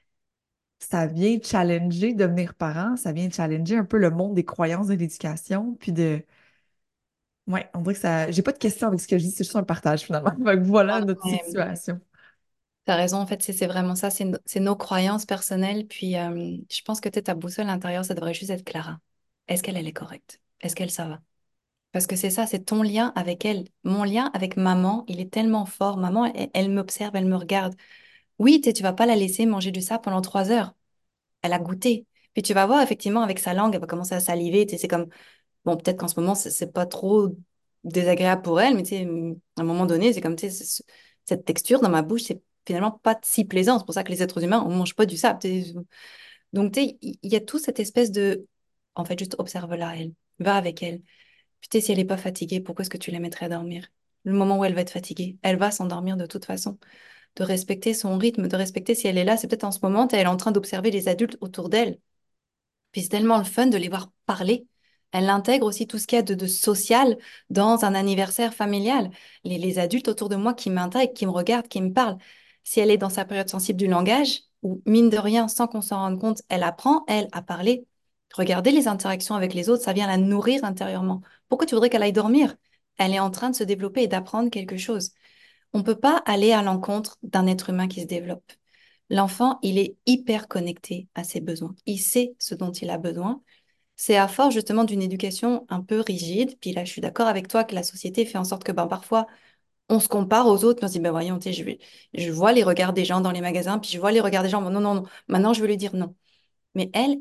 Ça vient challenger devenir parent, ça vient challenger un peu le monde des croyances de l'éducation, puis de ouais, on dirait que ça. J'ai pas de question avec ce que je dis, c'est juste un partage finalement. Fait que voilà notre Ouais, situation. t'as raison, en fait, c'est vraiment ça, c'est nos croyances personnelles. Puis, je pense que peut-être ta boussole intérieure, ça devrait juste être Clara. Est-ce qu'elle, elle est correcte? Est-ce qu'elle, ça va? Parce que c'est ça, c'est ton lien avec elle. Mon lien avec maman, il est tellement fort. Maman, elle m'observe, elle me regarde. Oui, tu vas pas la laisser manger du ça pendant 3 heures. Elle a goûté. Puis tu vas voir, effectivement, avec sa langue, elle va commencer à saliver. Tu sais, c'est comme, bon, peut-être qu'en ce moment, c'est pas trop désagréable pour elle, mais tu sais, à un moment donné, c'est comme, tu sais, cette texture dans ma bouche, c'est finalement pas si plaisant. C'est pour ça que les êtres humains, on mange pas du sable. Tu sais. Donc, tu sais, il y a tout cette espèce de, en fait, juste observe-la, elle. Va avec elle. Puis, tu sais, si elle est pas fatiguée, pourquoi est-ce que tu la mettrais à dormir? Le moment où elle va être fatiguée, elle va s'endormir de toute façon. De respecter son rythme, de respecter si elle est là, c'est peut-être en ce moment, elle est en train d'observer les adultes autour d'elle. Puis c'est tellement le fun de les voir parler. Elle intègre aussi tout ce qu'il y a de social dans un anniversaire familial. Les adultes autour de moi qui m'intègrent, qui me regardent, qui me parlent. Si elle est dans sa période sensible du langage, ou mine de rien, sans qu'on s'en rende compte, elle apprend, elle, à parler. Regardez les interactions avec les autres, ça vient la nourrir intérieurement. Pourquoi tu voudrais qu'elle aille dormir? Elle est en train de se développer et d'apprendre quelque chose. On ne peut pas aller à l'encontre d'un être humain qui se développe. L'enfant, il est hyper connecté à ses besoins. Il sait ce dont il a besoin. C'est à force justement d'une éducation un peu rigide. Puis là, je suis d'accord avec toi que la société fait en sorte que ben, parfois, on se compare aux autres. Puis on se dit, ben voyons, tu sais, je vois les regards des gens dans les magasins, puis je vois les regards des gens. Bon, non, non, non. Maintenant, je veux lui dire non. Mais elle,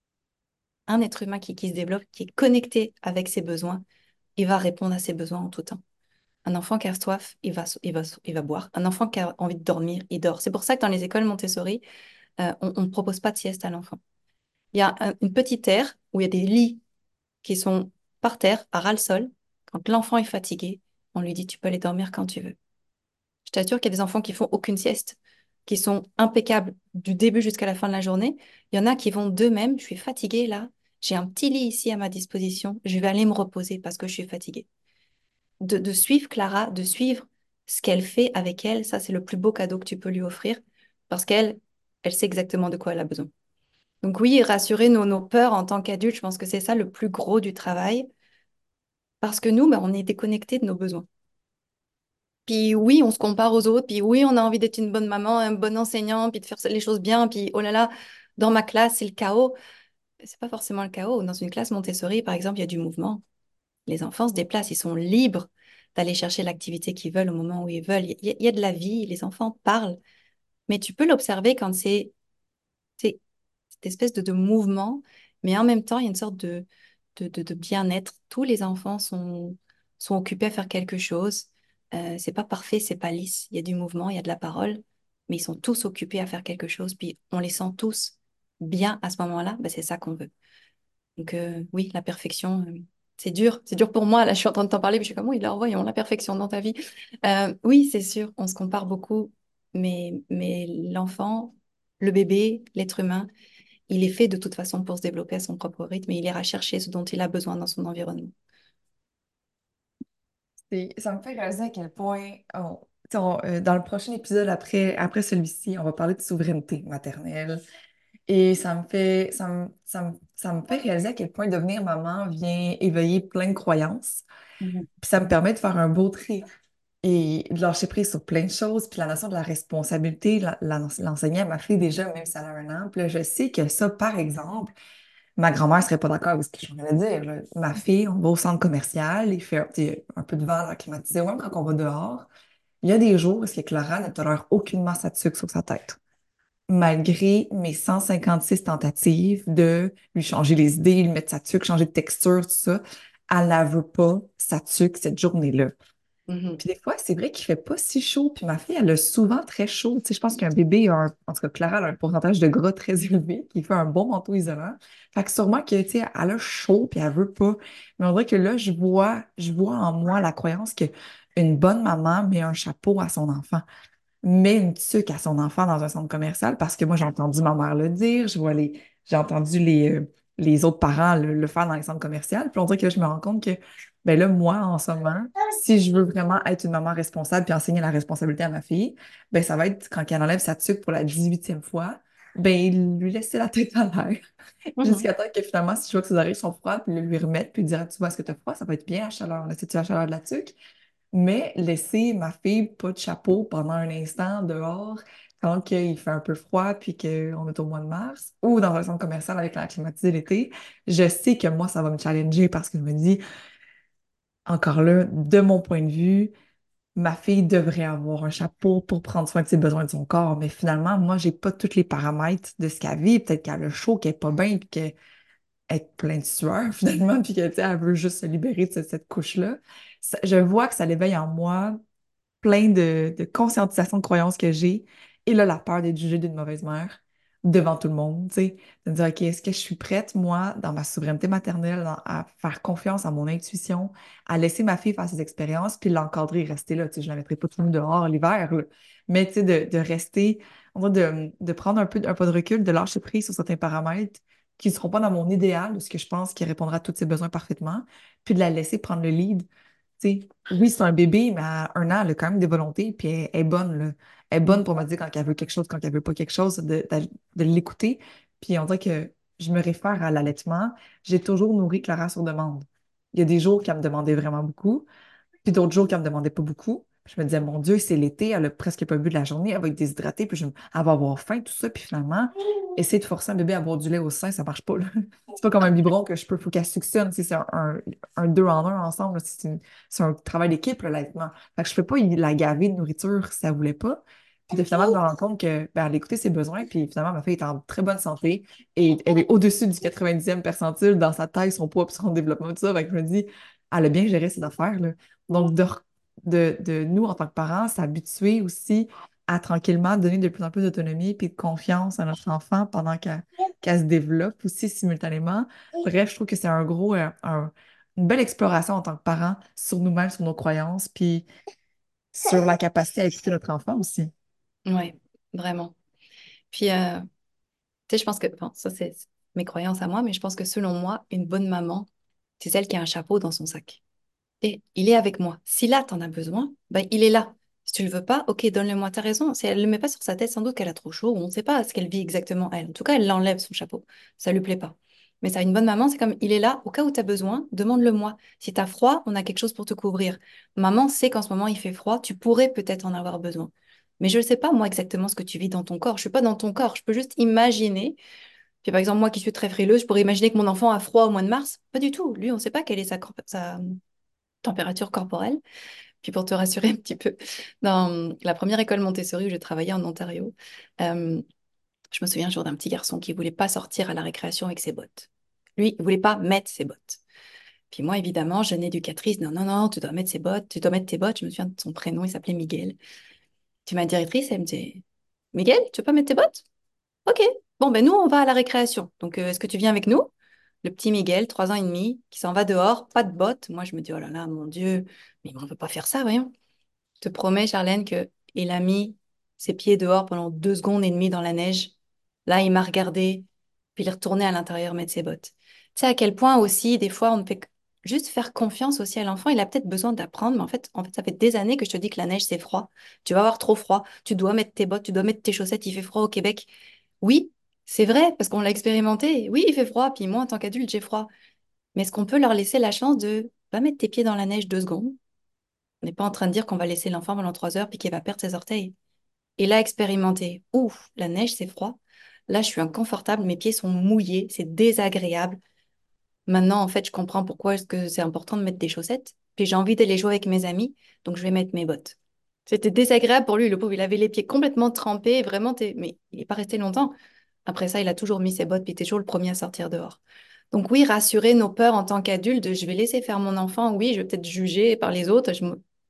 un être humain qui se développe, qui est connecté avec ses besoins, il va répondre à ses besoins en tout temps. Un enfant qui a soif, il va boire. Un enfant qui a envie de dormir, il dort. C'est pour ça que dans les écoles Montessori, on ne propose pas de sieste à l'enfant. Il y a une petite aire où il y a des lits qui sont par terre, à ras-le-sol. Quand l'enfant est fatigué, on lui dit, tu peux aller dormir quand tu veux. Je t'assure qu'il y a des enfants qui font aucune sieste, qui sont impeccables du début jusqu'à la fin de la journée. Il y en a qui vont d'eux-mêmes, je suis fatiguée là, j'ai un petit lit ici à ma disposition, je vais aller me reposer parce que je suis fatiguée. De suivre Clara, de suivre ce qu'elle fait avec elle, ça c'est le plus beau cadeau que tu peux lui offrir parce elle sait exactement de quoi elle a besoin. Donc oui, rassurer nos peurs en tant qu'adultes, je pense que c'est ça le plus gros du travail, parce que nous, ben, on est déconnectés de nos besoins. Puis oui, on se compare aux autres, puis oui, on a envie d'être une bonne maman, un bon enseignant, puis de faire les choses bien, puis oh là là, dans ma classe, c'est le chaos. C'est pas forcément le chaos. Dans une classe Montessori, par exemple, il y a du mouvement. Les enfants se déplacent, ils sont libres d'aller chercher l'activité qu'ils veulent au moment où ils veulent. Il y a de la vie, les enfants parlent, mais tu peux l'observer quand c'est cette espèce de mouvement, mais en même temps, il y a une sorte de bien-être. Tous les enfants sont occupés à faire quelque chose. C'est pas parfait, c'est pas lisse. Il y a du mouvement, il y a de la parole, mais ils sont tous occupés à faire quelque chose, puis on les sent tous bien à ce moment-là. Ben, c'est ça qu'on veut. Donc oui, la perfection, c'est dur pour moi. Là, je suis en train de t'en parler, puis je suis comme, oui, alors voyons, la perfection dans ta vie. Oui, c'est sûr, on se compare beaucoup, mais l'enfant, le bébé, l'être humain, il est fait de toute façon pour se développer à son propre rythme et il ira chercher ce dont il a besoin dans son environnement. Ça me fait réaliser à quel point, tu sais, dans le prochain épisode après celui-ci, on va parler de souveraineté maternelle. Et ça me fait réaliser à quel point devenir maman vient éveiller plein de croyances. Mhm. Puis ça me permet de faire un beau tri et de lâcher prise sur plein de choses. Puis la notion de la responsabilité, l'enseigner à ma fille déjà, même si elle a 1 an. Puis là, je sais que ça, par exemple, ma grand-mère serait pas d'accord avec ce que je viens de dire, là. Ma fille, on va au centre commercial, il fait tu sais, un peu de vent, l'air climatisé, ou même quand on va dehors. Il y a des jours où c'est que Clara ne tolère aucune masse à sucre sur sa tête malgré mes 156 tentatives de lui changer les idées, lui mettre sa tuque, changer de texture, tout ça, elle ne veut pas sa tuque cette journée-là. Mhm. Puis des fois, c'est vrai qu'il fait pas si chaud. Puis ma fille, elle a souvent très chaud. Tu sais, je pense qu'un bébé en tout cas, Clara, elle a un pourcentage de gras très élevé qui fait un bon manteau isolant. Fait que sûrement que, tu sais, elle a chaud puis elle veut pas. Mais on dirait que là, je vois en moi la croyance que une bonne maman met un chapeau à son enfant, met une tuque à son enfant dans un centre commercial parce que moi, j'ai entendu ma mère le dire, j'ai entendu les autres parents le faire dans les centres commerciaux. Puis on dirait que là, je me rends compte que, ben là, moi, en ce moment, si je veux vraiment être une maman responsable puis enseigner la responsabilité à ma fille, ben ça va être quand elle enlève sa tuque pour la 18e fois, ben lui laisser la tête à l'air Mhm. jusqu'à temps que finalement, si je vois que ses oreilles sont froides, puis le lui remettre puis dire, tu vois, est-ce que tu as froid? Ça va être bien la chaleur. Là, tu la chaleur de la tuque. Mais laisser ma fille pas de chapeau pendant un instant dehors quand il fait un peu froid puis qu'on est au mois de mars ou dans un centre commercial avec la climatisée l'été, je sais que moi, ça va me challenger parce que je me dis, encore là, de mon point de vue, ma fille devrait avoir un chapeau pour prendre soin de ses besoins de son corps. Mais finalement, moi, j'ai pas tous les paramètres de ce qu'elle vit. Peut-être qu'elle a chaud, qu'elle est pas bien puis qu'elle est pleine de sueur finalement puis qu'elle tu sais, elle veut juste se libérer de cette couche-là. Je vois que ça l'éveille en moi plein de conscientisation de croyances que j'ai. Et là, la peur d'être jugée d'une mauvaise mère devant tout le monde, tu sais. De me dire, OK, est-ce que je suis prête, moi, dans ma souveraineté maternelle, à faire confiance à mon intuition, à laisser ma fille faire ses expériences, puis l'encadrer et rester là. Tu sais, je la mettrai pas tout nu dehors l'hiver, là. Mais tu sais, de rester, on va de prendre un pas de recul, de lâcher prise sur certains paramètres qui ne seront pas dans mon idéal, de ce que je pense qui répondra à tous ses besoins parfaitement, puis de la laisser prendre le lead. Tu sais, oui, c'est un bébé, mais à 1 an, elle a quand même des volontés, puis elle est bonne, là. Elle est bonne pour me dire quand elle veut quelque chose, quand elle veut pas quelque chose, de l'écouter. Puis on dirait que je me réfère à l'allaitement. J'ai toujours nourri Clara sur demande. Il y a des jours qu'elle me demandait vraiment beaucoup, puis d'autres jours qu'elle me demandait pas beaucoup. Puis je me disais, mon Dieu, c'est l'été, elle a presque pas bu de la journée, elle va être déshydratée, elle va avoir faim, tout ça. Puis finalement, essayer de forcer un bébé à boire du lait au sein, ça marche pas, là. C'est pas comme un biberon que faut qu'elle suctionne. Tu sais, c'est un deux en un ensemble, là. C'est un travail d'équipe, là, l'allaitement. Fait que je peux pas la gaver de nourriture si elle voulait pas. Puis de finalement, de me rendre compte que, ben, elle écoutait ses besoins, puis finalement, ma fille est en très bonne santé et elle est au-dessus du 90e percentile dans sa taille, son poids, puis son développement, tout ça. Fait que je me dis, elle a bien géré ses affaires, là. Donc, de nous, en tant que parents, s'habituer aussi à tranquillement donner de plus en plus d'autonomie puis de confiance à notre enfant pendant qu'elle se développe aussi simultanément. Bref, je trouve que c'est une belle exploration en tant que parent sur nous-mêmes, sur nos croyances, puis sur la capacité à écouter notre enfant aussi. Ouais, vraiment. Puis, tu sais, je pense que, bon, ça, c'est mes croyances à moi, mais je pense que selon moi, une bonne maman, c'est celle qui a un chapeau dans son sac. Et il est avec moi. Si là, t'en as besoin, ben, il est là. Si tu le veux pas, ok, donne-le-moi, t'as raison. Si elle le met pas sur sa tête, sans doute qu'elle a trop chaud, ou on ne sait pas ce qu'elle vit exactement, elle. En tout cas, elle l'enlève, son chapeau. Ça lui plaît pas. Mais ça, une bonne maman, c'est comme, il est là, au cas où tu as besoin, demande-le-moi. Si tu as froid, on a quelque chose pour te couvrir. Maman sait qu'en ce moment, il fait froid, tu pourrais peut-être en avoir besoin. Mais je ne sais pas, moi, exactement ce que tu vis dans ton corps. Je suis pas dans ton corps, je peux juste imaginer. Puis par exemple, moi qui suis très frileuse, je pourrais imaginer que mon enfant a froid au mois de mars. Pas du tout. Lui, on ne sait pas quelle est sa température corporelle. Puis pour te rassurer un petit peu, dans la première école Montessori où j'ai travaillé en Ontario, euh, je me souviens un jour d'un petit garçon qui voulait pas sortir à la récréation avec ses bottes. Lui, il voulait pas mettre ses bottes. Puis moi, évidemment, jeune éducatrice, non, non, non, tu dois mettre ses bottes, tu dois mettre tes bottes. Je me souviens de son prénom, il s'appelait Miguel. Puis ma directrice, elle me dit, Miguel, tu veux pas mettre tes bottes? Ok. Bon, ben nous, on va à la récréation. Donc, est-ce que tu viens avec nous? Le petit Miguel, 3 ans et demi, qui s'en va dehors, pas de bottes. Moi, je me dis, oh là là, mon Dieu, mais on ne peut pas faire ça, voyons. Je te promets, Charlène, que il a mis ses pieds dehors pendant 2 secondes et demie dans la neige. Là, il m'a regardé, puis il est retourné à l'intérieur mettre ses bottes. Tu sais à quel point aussi, des fois, on ne fait que juste faire confiance aussi à l'enfant. Il a peut-être besoin d'apprendre, mais en fait, ça fait des années que je te dis que la neige, c'est froid. Tu vas avoir trop froid. Tu dois mettre tes bottes, tu dois mettre tes chaussettes. Il fait froid au Québec. Oui, c'est vrai, parce qu'on l'a expérimenté. Oui, il fait froid, puis moi, en tant qu'adulte, j'ai froid. Mais est-ce qu'on peut leur laisser la chance de pas mettre tes pieds dans la neige 2 secondes? On n'est pas en train de dire qu'on va laisser l'enfant pendant 3 heures puis qu'il va perdre ses orteils. Et là, expérimenter. Ouf, la neige, c'est froid. Là, je suis inconfortable, mes pieds sont mouillés, c'est désagréable. Maintenant, en fait, je comprends pourquoi est-ce que c'est important de mettre des chaussettes. Puis j'ai envie d'aller jouer avec mes amis, donc je vais mettre mes bottes. C'était désagréable pour lui, le pauvre. Il avait les pieds complètement trempés, vraiment. Mais il n'est pas resté longtemps. Après ça, il a toujours mis ses bottes, puis il était toujours le premier à sortir dehors. Donc oui, rassurer nos peurs en tant qu'adulte, je vais laisser faire mon enfant. Oui, je vais peut-être juger par les autres.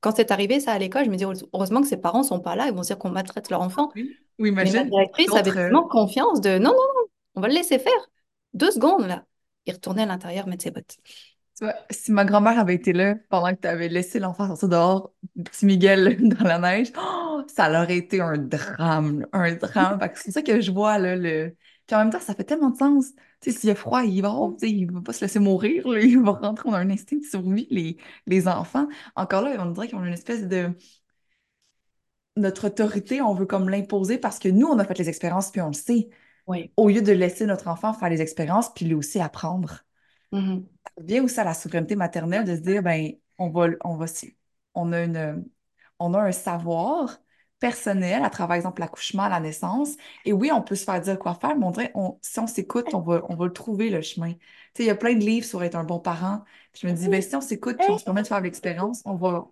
Quand c'est arrivé, ça, à l'école, je me dis, heureusement que ses parents sont pas là, ils vont se dire qu'on maltraite leur enfant. Oui. Ou Mais ma imagine directrice avait d'autres. tellement confiance de, non, non, non, on va le laisser faire. 2 secondes, là. Il retournait à l'intérieur mettre ses bottes. Tu vois, si ma grand-mère avait été là pendant que tu avais laissé l'enfant sortir dehors, petit Miguel dans la neige, oh, ça aurait été un drame, là, un drame. Fait que c'est ça que je vois, là, le... Puis en même temps, ça fait tellement de sens. Tu sais, s'il a froid, il va, tu sais, il va pas se laisser mourir, là. Il va rentrer dans un instinct de survie, les enfants. Encore là, on dirait qu'on a une espèce de... Notre autorité, on veut comme l'imposer parce que nous, on a fait les expériences, puis on le sait, Oui. au lieu de laisser notre enfant faire les expériences, puis lui aussi apprendre. Mhm. Vient aussi à la souveraineté maternelle de se dire, ben, on a on a un savoir personnel à travers, par exemple, l'accouchement, la naissance. Et oui, on peut se faire dire quoi faire, mais on dirait, si on s'écoute, on va le trouver, le chemin. Tu sais, il y a plein de livres sur être un bon parent. Puis je me dis, ben, si on s'écoute, puis on se permet de faire l'expérience, on va.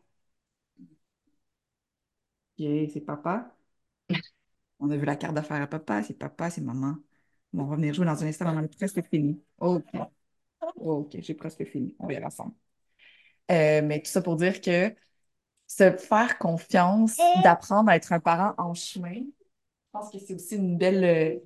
OK, c'est papa. On a vu la carte d'affaires à papa, c'est maman. Bon, on va venir jouer dans un instant, maman, est presque fini. OK. OK, j'ai presque fini. On va y aller ensemble. Mais tout ça pour dire que se faire confiance, d'apprendre à être un parent en chemin, je pense que c'est aussi une belle,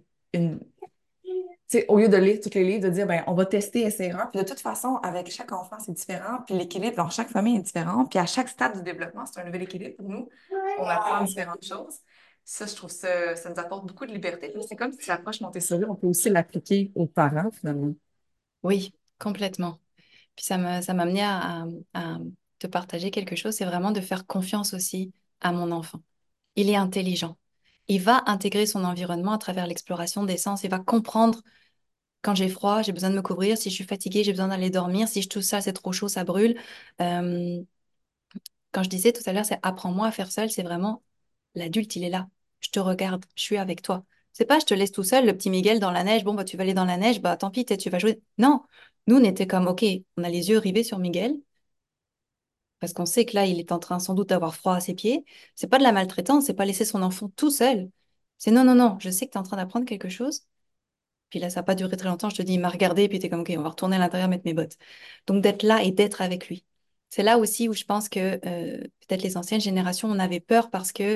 tu sais, au lieu de lire tous les livres, de dire, ben, on va tester, essayer. Puis de toute façon, avec chaque enfant, c'est différent. Puis l'équilibre dans chaque famille est différent. Puis à chaque stade du développement, c'est un nouvel équilibre pour nous. On apprend différentes choses. Ça, je trouve ça, ça nous apporte beaucoup de liberté. Puis c'est comme si l'approche Montessori, on peut aussi l'appliquer aux parents, finalement. Oui, complètement. Puis ça m'a amené à te partager quelque chose, c'est vraiment de faire confiance aussi à mon enfant. Il est intelligent. Il va intégrer son environnement à travers l'exploration des sens. Il va comprendre quand j'ai froid, j'ai besoin de me couvrir. Si je suis fatiguée, j'ai besoin d'aller dormir. Si je tousse ça, c'est trop chaud, ça brûle. Euh, Quand je disais tout à l'heure, c'est apprends-moi à faire seul, c'est vraiment l'adulte, il est là. Je te regarde, je suis avec toi. C'est pas je te laisse tout seul, le petit Miguel dans la neige, bon bah tu vas aller dans la neige, bah tant pis, tu vas jouer. Non, nous on était comme ok, on a les yeux rivés sur Miguel parce qu'on sait que là il est en train sans doute d'avoir froid à ses pieds. C'est pas de la maltraitance, c'est pas laisser son enfant tout seul. C'est non non non, je sais que tu es en train d'apprendre quelque chose. Puis là ça n'a pas duré très longtemps, je te dis il m'a regardé puis t'es comme ok, on va retourner à l'intérieur mettre mes bottes. Donc d'être là et d'être avec lui. C'est là aussi où je pense que peut-être les anciennes générations, on avait peur parce que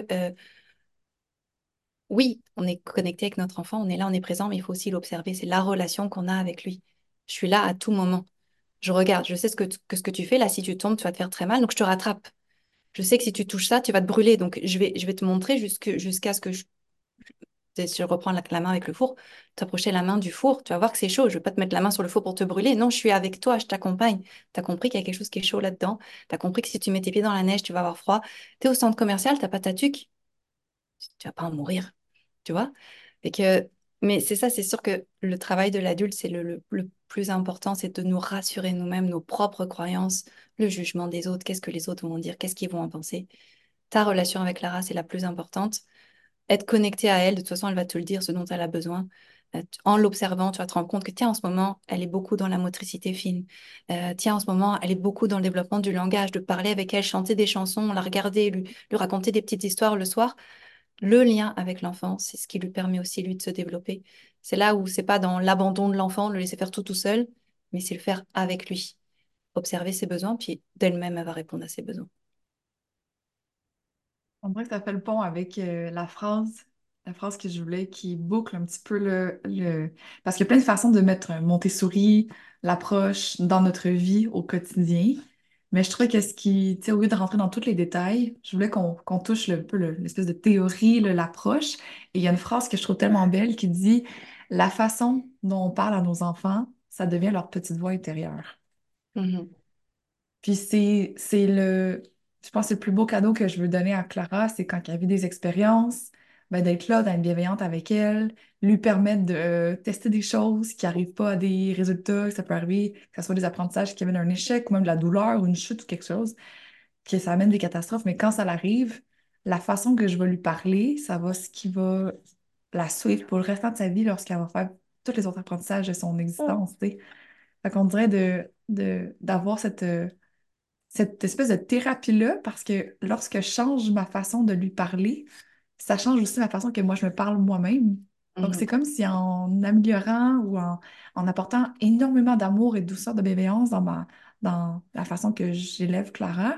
oui, on est connecté avec notre enfant, on est là, on est présent, mais il faut aussi l'observer. C'est la relation qu'on a avec lui. Je suis là à tout moment. Je regarde, je sais ce que tu fais. Là, si tu tombes, tu vas te faire très mal, donc je te rattrape. Je sais que si tu touches ça, tu vas te brûler. Donc, je vais te montrer jusqu'à ce que si je reprends la main avec le four, t'approcher la main du four, tu vas voir que c'est chaud. Je vais pas te mettre la main sur le four pour te brûler. Non, je suis avec toi, je t'accompagne. Tu as compris qu'il y a quelque chose qui est chaud là-dedans. Tu as compris que si tu mets tes pieds dans la neige, tu vas avoir froid. Tu es au centre commercial, t'as pas ta tuque. Tu vas pas en mourir, tu vois? Et que, mais c'est ça, c'est sûr que le travail de l'adulte, c'est le plus important, c'est de nous rassurer nous-mêmes, nos propres croyances, le jugement des autres, qu'est-ce que les autres vont dire, qu'est-ce qu'ils vont en penser. Ta relation avec Lara, c'est la plus importante. Être connecté à elle, de toute façon, elle va te le dire, ce dont elle a besoin. En l'observant, tu vas te rendre compte que, tiens, en ce moment, elle est beaucoup dans la motricité fine. Tiens, en ce moment, elle est beaucoup dans le développement du langage, de parler avec elle, chanter des chansons, la regarder, lui raconter des petites histoires le soir. Le lien avec l'enfant, c'est ce qui lui permet aussi, lui, de se développer. C'est là où c'est pas dans l'abandon de l'enfant, le laisser faire tout seul, mais c'est le faire avec lui. Observer ses besoins, puis d'elle-même, elle va répondre à ses besoins. On dirait que ça fait le pont avec la phrase que je voulais, qui boucle un petit peu Parce qu'il y a plein de façons de mettre un Montessori, l'approche dans notre vie au quotidien. Mais je trouvais que ce qui, tu sais, au lieu de rentrer dans tous les détails, je voulais qu'on touche l'espèce de théorie, l'approche. Et il y a une phrase que je trouve tellement belle qui dit, la façon dont on parle à nos enfants, ça devient leur petite voix intérieure. Mhm. Puis je pense que c'est le plus beau cadeau que je veux donner à Clara, c'est quand elle vit des expériences, ben, d'être là, d'être bienveillante avec elle, lui permettre de tester des choses qui n'arrivent pas à des résultats, que ça peut arriver, que ce soit des apprentissages qui amènent un échec ou même de la douleur ou une chute ou quelque chose, que ça amène des catastrophes. Mais quand ça l'arrive, la façon que je vais lui parler, ça va ce qui va la suivre pour le restant de sa vie lorsqu'elle va faire tous les autres apprentissages de son existence, tu sais. Fait qu'on dirait d'avoir cette espèce de thérapie-là, parce que lorsque je change ma façon de lui parler, ça change aussi ma façon que moi je me parle moi-même. Donc c'est Mhm. comme si en améliorant ou en apportant énormément d'amour et de douceur, de bienveillance dans la façon que j'élève Clara,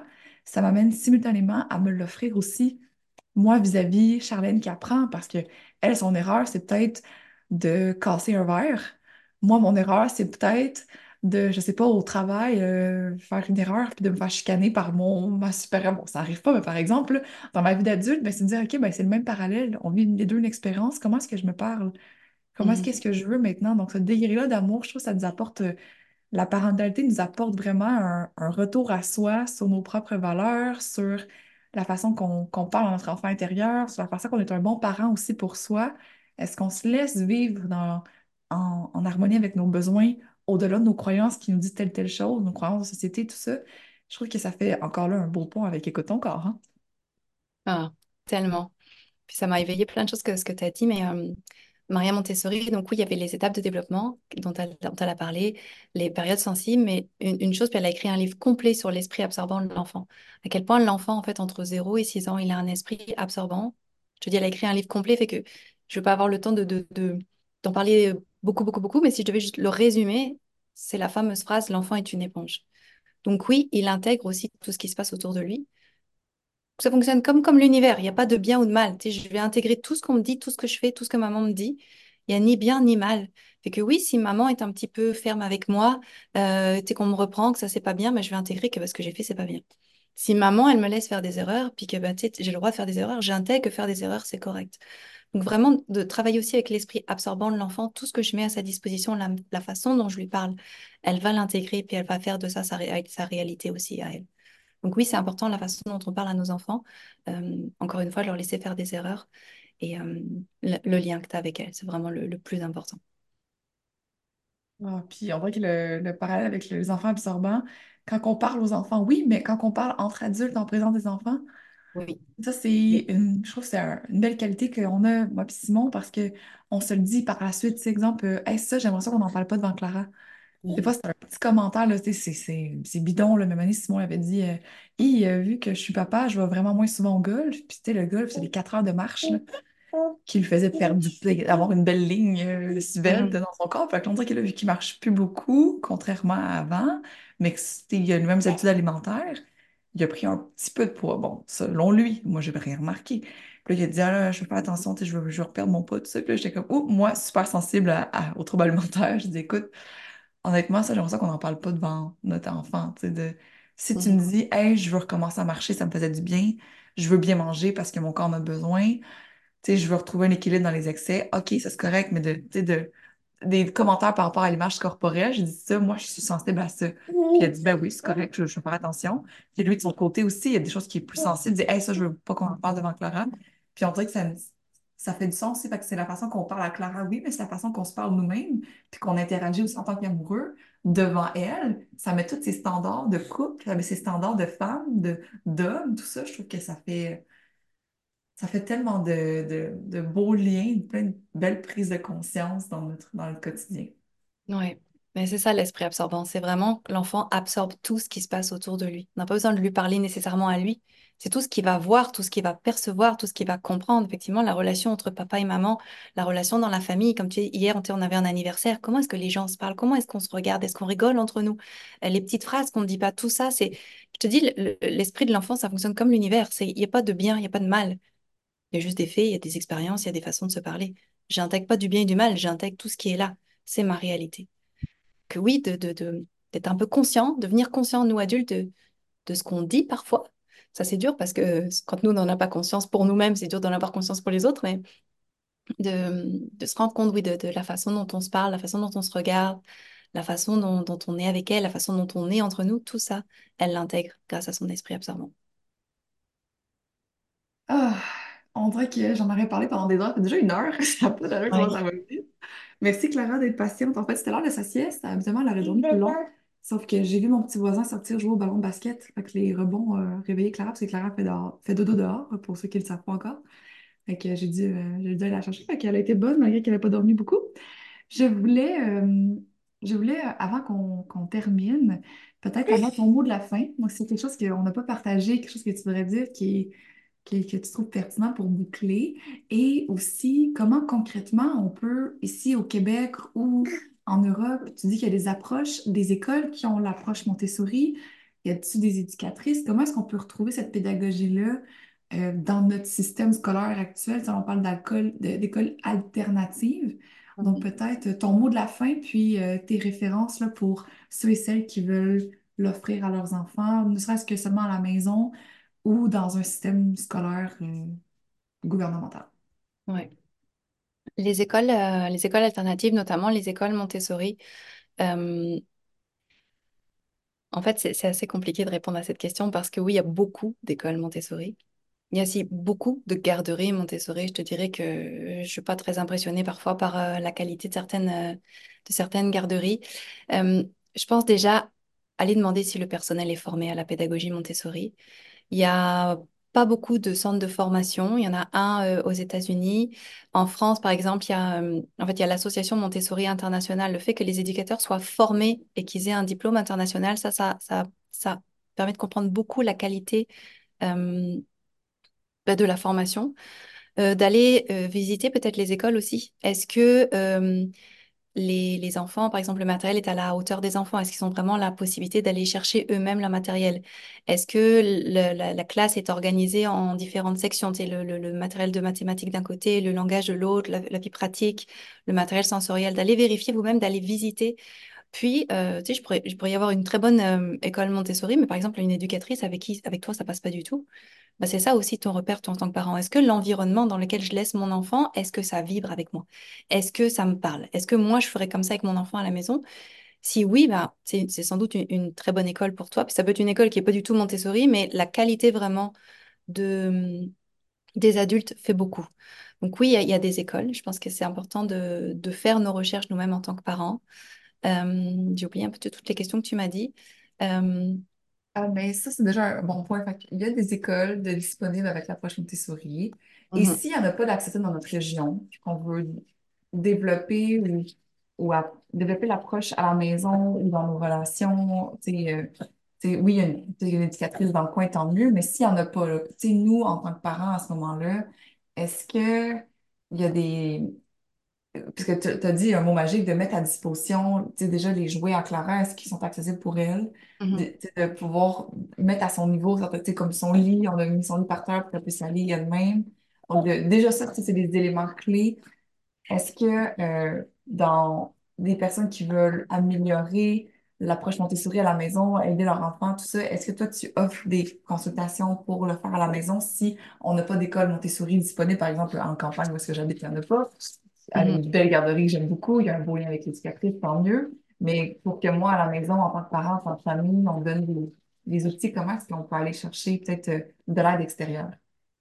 ça m'amène simultanément à me l'offrir aussi, moi, vis-à-vis Charlène qui apprend, parce que elle, son erreur, c'est peut-être de casser un verre. Moi, mon erreur, c'est peut-être de, je sais pas, au travail, faire une erreur puis de me faire chicaner par ma supérieure. Bon, ça arrive pas, mais par exemple, là, dans ma vie d'adulte, ben, c'est de dire, OK, ben, c'est le même parallèle. On vit les deux une expérience. Comment est-ce que je me parle? Comment est-ce Mhm. qu'est-ce que je veux maintenant? Donc, ce degré-là d'amour, je trouve que ça nous apporte, la parentalité nous apporte vraiment un retour à soi sur nos propres valeurs, sur la façon qu'on parle à notre enfant intérieur, sur la façon qu'on est un bon parent aussi pour soi. Est-ce qu'on se laisse vivre en harmonie avec nos besoins, au-delà de nos croyances qui nous disent telle chose, nos croyances de société, tout ça? Je trouve que ça fait encore là un beau pont avec Écoute ton corps, hein? Ah, tellement. Puis ça m'a éveillé plein de choses que ce que tu as dit, mais Maria Montessori, donc oui, il y avait les étapes de développement dont elle a parlé, les périodes sensibles, mais une chose, puis elle a écrit un livre complet sur l'esprit absorbant de l'enfant. À quel point l'enfant, en fait, entre 0 et 6 ans, il a un esprit absorbant. Je te dis, elle a écrit un livre complet, fait que je ne vais pas avoir le temps d'en parler beaucoup, beaucoup, beaucoup, mais si je devais juste le résumer, c'est la fameuse phrase, l'enfant est une éponge. Donc oui, il intègre aussi tout ce qui se passe autour de lui. Ça fonctionne comme l'univers, il n'y a pas de bien ou de mal. Tu sais, je vais intégrer tout ce qu'on me dit, tout ce que je fais, tout ce que maman me dit. Il n'y a ni bien ni mal. Fait que oui, si maman est un petit peu ferme avec moi, tu sais, qu'on me reprend, que ça c'est pas bien, mais je vais intégrer que ce que j'ai fait, c'est pas bien. Si maman, elle me laisse faire des erreurs, puis que bah, tu sais, j'ai le droit de faire des erreurs, j'intègre que faire des erreurs, c'est correct. Donc vraiment, de travailler aussi avec l'esprit absorbant de l'enfant, tout ce que je mets à sa disposition, la façon dont je lui parle, elle va l'intégrer, puis elle va faire de ça sa réalité aussi à elle. Donc oui, c'est important la façon dont on parle à nos enfants. Encore une fois, leur laisser faire des erreurs et le lien que tu as avec elles, c'est vraiment le plus important. Ah, puis on dirait que le parallèle avec les enfants absorbants, quand on parle aux enfants, oui, mais quand on parle entre adultes en présence des enfants, Oui. ça, Oui. je trouve que c'est une belle qualité qu'on a, moi et Simon, parce que on se le dit par la suite. Tu sais, exemple, hey, ça, j'aimerais ça qu'on n'en parle pas devant Clara. Des fois, Mhm. c'est un petit commentaire, là, tu sais, c'est bidon, là. Même année, Simon avait dit, vu que je suis papa, je vais vraiment moins souvent au golf. Puis, tu sais, le golf, c'est des 4 heures de marche, là, qui lui faisait perdre avoir une belle ligne svelte Mhm. dans son corps. Fait que l'on dirait qu'il qu'il marche plus beaucoup, contrairement à avant, mais que il a les mêmes habitudes alimentaires. Il a pris un petit peu de poids. Bon, selon lui, moi, je n'avais rien remarqué. Puis là, il a dit, ah là, je vais faire attention, tu sais, je vais reperdre mon poids, tout ça. Puis là, j'étais comme, oh, moi, super sensible aux troubles alimentaires. Je dis, écoute, honnêtement, ça, j'aimerais ça qu'on n'en parle pas devant notre enfant. Tu sais, si tu me Mhm. dis, hey, je veux recommencer à marcher, ça me faisait du bien, je veux bien manger parce que mon corps en a besoin, tu sais, je veux retrouver un équilibre dans les excès, ok, ça c'est correct, mais tu sais, des commentaires par rapport à l'image corporelle, j'ai dit ça, moi, je suis sensible à ça. Puis il a dit, ben oui, c'est correct, je vais faire attention. Puis lui, de son côté aussi, il y a des choses qui est plus sensible, il dit, hey, ça, je veux pas qu'on en parle devant Clara. Puis on dirait que ça fait du sens aussi, parce que c'est la façon qu'on parle à Clara, oui, mais c'est la façon qu'on se parle nous-mêmes, puis qu'on interagit aussi en tant qu'amoureux devant elle. Ça met tous ces standards de couple, ça met ces standards de femme, d'homme, tout ça, je trouve que ça fait tellement de beaux liens, plein de belles prises de conscience dans notre quotidien. Oui, mais c'est ça l'esprit absorbant. C'est vraiment que l'enfant absorbe tout ce qui se passe autour de lui. On n'a pas besoin de lui parler nécessairement à lui. C'est tout ce qu'il va voir, tout ce qu'il va percevoir, tout ce qu'il va comprendre. Effectivement, la relation entre papa et maman, la relation dans la famille. Comme tu dis, hier, on avait un anniversaire. Comment est-ce que les gens se parlent? Comment est-ce qu'on se regarde? Est-ce qu'on rigole entre nous? Les petites phrases qu'on ne dit pas, tout ça, c'est... Je te dis, l'esprit de l'enfant, ça fonctionne comme l'univers. Il n'y a pas de bien, il n'y a pas de mal. Il y a juste des faits, il y a des expériences, il y a des façons de se parler. J'intègre pas du bien et du mal, j'intègre tout ce qui est là. C'est ma réalité. Que oui, d'être un peu conscient, devenir conscient, nous adultes, de ce qu'on dit parfois. Ça, c'est dur parce que quand nous, on n'en a pas conscience pour nous-mêmes, c'est dur d'en avoir conscience pour les autres, mais de se rendre compte, oui, de la façon dont on se parle, la façon dont on se regarde, la façon dont on est avec elle, la façon dont on est entre nous, tout ça, elle l'intègre grâce à son esprit absorbant. Ah, on dirait que j'en aurais parlé pendant des heures. Ça fait déjà une heure. Ça n'a pas d'allure comment ça Oui. va vite. Merci Clara d'être patiente. En fait, c'était l'heure de sa sieste. Habituellement, elle aurait dormi plus long. Sauf que j'ai vu mon petit voisin sortir jouer au ballon de basket. Fait que les rebonds réveillaient Clara parce que Clara fait dodo dehors, pour ceux qui ne le savent pas encore. Fait que j'ai dû aller la chercher. Fait qu'elle a été bonne malgré qu'elle n'avait pas dormi beaucoup. Je voulais, euh, avant qu'on termine, peut-être avoir ton mot de la fin. Donc, c'est quelque chose qu'on n'a pas partagé, quelque chose que tu voudrais dire que tu trouves pertinent pour boucler. Et aussi, comment concrètement on peut, ici au Québec ou en Europe, tu dis qu'il y a des approches, des écoles qui ont l'approche Montessori. Y a-t-il des éducatrices? Comment est-ce qu'on peut retrouver cette pédagogie-là dans notre système scolaire actuel? Si on parle d'école alternative. Donc, Mhm. peut-être ton mot de la fin, puis tes références là, pour ceux et celles qui veulent l'offrir à leurs enfants, ne serait-ce que seulement à la maison ou dans un système scolaire gouvernemental. Ouais. Les écoles alternatives, notamment les écoles Montessori, euh, en fait, c'est assez compliqué de répondre à cette question parce que oui, il y a beaucoup d'écoles Montessori. Il y a aussi beaucoup de garderies Montessori. Je te dirais que je suis pas très impressionnée parfois par la qualité de certaines garderies. Euh, je pense déjà aller demander si le personnel est formé à la pédagogie Montessori. Il y a pas beaucoup de centres de formation. Il y en a un aux États-Unis. En France, par exemple, en fait, il y a l'association Montessori Internationale. Le fait que les éducateurs soient formés et qu'ils aient un diplôme international, ça permet de comprendre beaucoup la qualité euh, de la formation. D'aller visiter peut-être les écoles aussi. Est-ce que les enfants, par exemple, le matériel est à la hauteur des enfants? Est-ce qu'ils ont vraiment la possibilité d'aller chercher eux-mêmes leur matériel? Est-ce que la classe est organisée en différentes sections? Tu sais, le matériel de mathématiques d'un côté, le langage de l'autre, la vie pratique, le matériel sensoriel, d'aller vérifier vous-même, d'aller visiter. Puis, tu sais, je pourrais y avoir une très bonne école Montessori, mais par exemple, une éducatrice avec toi, ça passe pas du tout. Bah, c'est ça aussi ton repère, toi, en tant que parent. Est-ce que l'environnement dans lequel je laisse mon enfant, est-ce que ça vibre avec moi? Est-ce que ça me parle? Est-ce que moi, je ferais comme ça avec mon enfant à la maison? Si oui, bah, c'est sans doute une très bonne école pour toi. Puis ça peut être une école qui est pas du tout Montessori, mais la qualité vraiment de, des adultes fait beaucoup. Donc oui, il y a des écoles. Je pense que c'est important de faire nos recherches nous-mêmes en tant que parents. J'ai oublié un peu toutes les questions que tu m'as dit. Euh, Ah, mais ça, c'est déjà un bon point. Fait il y a des écoles disponibles avec l'approche Montessori. Et mhm, s'il n'y en a pas d'accès dans notre région, puis qu'on veut développer développer l'approche à la maison ou dans nos relations, oui, il y a une éducatrice dans le coin, tant mieux, mais s'il n'y en a pas, là, nous, en tant que parents à ce moment-là, est-ce que il y a puisque tu as dit un mot magique, de mettre à disposition, déjà les jouets en Clara, est-ce qu'ils sont accessibles pour elle? mhm. De pouvoir mettre à son niveau, ça peut être comme son lit, on a mis son lit par terre pour qu'elle puisse aller elle-même. Donc, déjà ça, c'est des éléments clés. Est-ce que dans des personnes qui veulent améliorer l'approche Montessori à la maison, aider leurs enfants, tout ça, est-ce que toi, tu offres des consultations pour le faire à la maison si on n'a pas d'école Montessori disponible, par exemple, en campagne où est-ce que j'habite, il n'y en a pas? À Mhm. une belle garderie que j'aime beaucoup, il y a un beau lien avec l'éducatrice, tant mieux. Mais pour que moi, à la maison, en tant que parent, en tant que famille, on donne des outils, comment est-ce qu'on peut aller chercher peut-être de l'aide extérieure?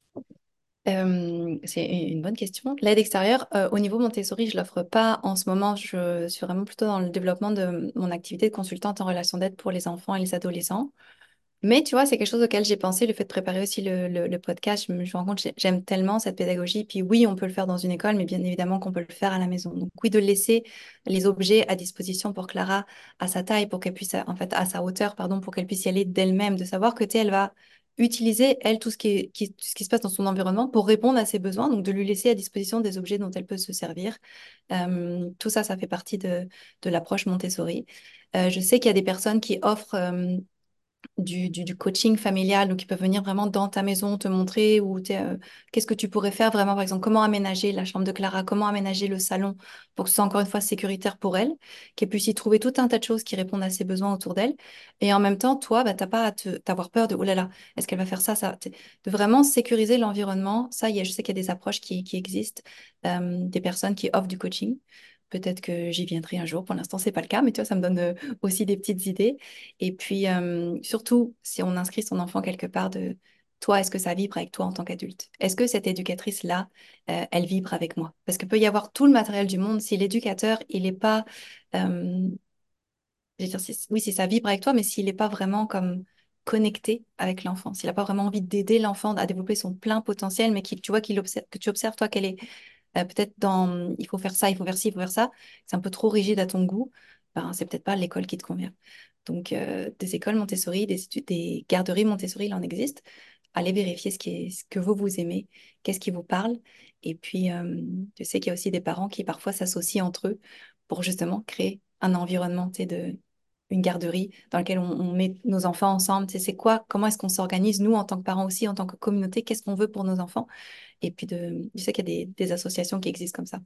C'est une bonne question. L'aide extérieure, au niveau Montessori, je l'offre pas en ce moment. Je suis vraiment plutôt dans le développement de mon activité de consultante en relation d'aide pour les enfants et les adolescents. Mais tu vois, c'est quelque chose auquel j'ai pensé, le fait de préparer aussi le podcast. Je me rends compte, j'aime tellement cette pédagogie. Puis oui, on peut le faire dans une école, mais bien évidemment qu'on peut le faire à la maison. Donc oui, de laisser les objets à disposition pour Clara à sa taille, pour qu'elle puisse, en fait, à sa hauteur, pardon, pour qu'elle puisse y aller d'elle-même, de savoir que, tu sais, elle va utiliser, elle, tout ce qui se passe dans son environnement pour répondre à ses besoins. Donc de lui laisser à disposition des objets dont elle peut se servir. Tout ça, ça fait partie de l'approche Montessori. Je sais qu'il y a des personnes qui offrent du coaching familial, donc ils peuvent venir vraiment dans ta maison te montrer qu'est-ce que tu pourrais faire vraiment, par exemple, comment aménager la chambre de Clara, comment aménager le salon pour que ce soit encore une fois sécuritaire pour elle, qu'elle puisse y trouver tout un tas de choses qui répondent à ses besoins autour d'elle. Et en même temps, toi, bah, t'as pas à t'avoir peur de, oh là là, est-ce qu'elle va faire ça, ça, de vraiment sécuriser l'environnement. Ça, je sais qu'il y a des approches qui existent, des personnes qui offrent du coaching. Peut-être que j'y viendrai un jour. Pour l'instant, c'est pas le cas, mais tu vois, ça me donne aussi des petites idées. Et puis, surtout, si on inscrit son enfant quelque part de toi, est-ce que ça vibre avec toi en tant qu'adulte? Est-ce que cette éducatrice-là, elle vibre avec moi? Parce que peut y avoir tout le matériel du monde. Si l'éducateur, il n'est pas, euh, je veux dire, oui, si ça vibre avec toi, mais s'il n'est pas vraiment comme connecté avec l'enfant, s'il n'a pas vraiment envie d'aider l'enfant à développer son plein potentiel, mais tu vois qu'il observe, que tu observes, toi, qu'elle est peut-être dans il faut faire ça, il faut faire ci, il faut faire ça, c'est un peu trop rigide à ton goût, ben, c'est peut-être pas l'école qui te convient. Donc, des écoles Montessori, des garderies Montessori, il en existe. Allez vérifier ce que vous aimez, qu'est-ce qui vous parle. Et puis, je sais qu'il y a aussi des parents qui parfois s'associent entre eux pour justement créer un environnement, tu sais, une garderie dans laquelle on met nos enfants ensemble. Tu sais, c'est quoi, comment est-ce qu'on s'organise, nous, en tant que parents aussi, en tant que communauté, qu'est-ce qu'on veut pour nos enfants? Et puis, je sais qu'il y a des associations qui existent comme ça.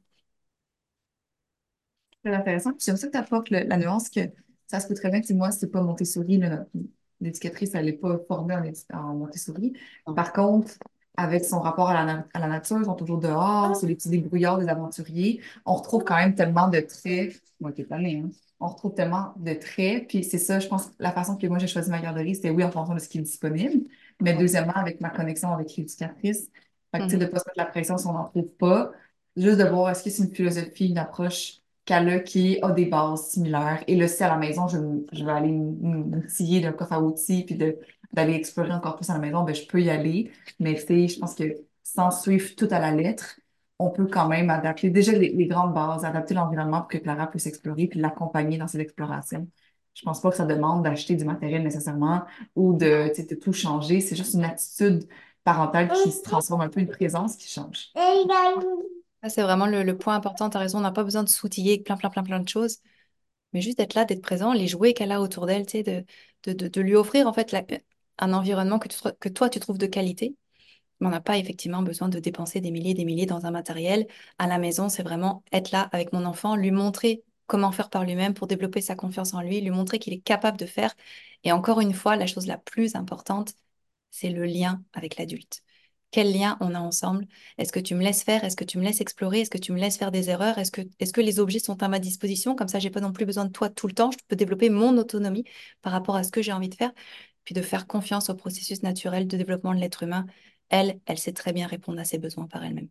C'est intéressant. Puis j'aime ça que tu apportes la nuance que ça se peut très bien que moi, c'est pas Montessori, là, l'éducatrice, elle n'est pas formée en Montessori. Par contre, avec son rapport à la nature, ils sont toujours dehors, c'est les petits débrouillards des aventuriers. On retrouve quand même tellement de traits. Moi, t'es tannée, hein? On retrouve tellement de traits. Puis c'est ça, je pense, la façon que moi j'ai choisi ma garderie, c'était oui, en fonction de ce qui est disponible, mais Ouais. deuxièmement, avec ma connexion avec l'éducatrice. Fait que, tu sais, de Mhm. ne pas se mettre la pression si on n'en trouve pas. Juste de voir est-ce que c'est une philosophie, une approche qu'elle a qui a des bases similaires. Et là, si à la maison, je vais aller me tiller d'un coffre à outils puis d'aller explorer encore plus à la maison, ben, je peux y aller. Mais tu sais, je pense que sans suivre tout à la lettre, on peut quand même adapter déjà les grandes bases, adapter l'environnement pour que Clara puisse explorer puis l'accompagner dans ses explorations. Je pense pas que ça demande d'acheter du matériel nécessairement ou tu sais, de tout changer. C'est juste une attitude parentale qui se transforme un peu, une présence qui change. Ça, c'est vraiment le point important. Tu as raison, on n'a pas besoin de s'outiller avec plein de choses, mais juste d'être là, d'être présent, les jouets qu'elle a autour d'elle, tu sais, de lui offrir en fait un environnement que toi, tu trouves de qualité. Mais on n'a pas effectivement besoin de dépenser des milliers dans un matériel. À la maison, c'est vraiment être là avec mon enfant, lui montrer comment faire par lui-même pour développer sa confiance en lui, lui montrer qu'il est capable de faire. Et encore une fois, la chose la plus importante, c'est le lien avec l'adulte. Quel lien on a ensemble? Est-ce que tu me laisses faire? Est-ce que tu me laisses explorer? Est-ce que tu me laisses faire des erreurs? Est-ce que les objets sont à ma disposition? Comme ça, j'ai pas non plus besoin de toi tout le temps. Je peux développer mon autonomie par rapport à ce que j'ai envie de faire, puis de faire confiance au processus naturel de développement de l'être humain. Elle sait très bien répondre à ses besoins par elle-même.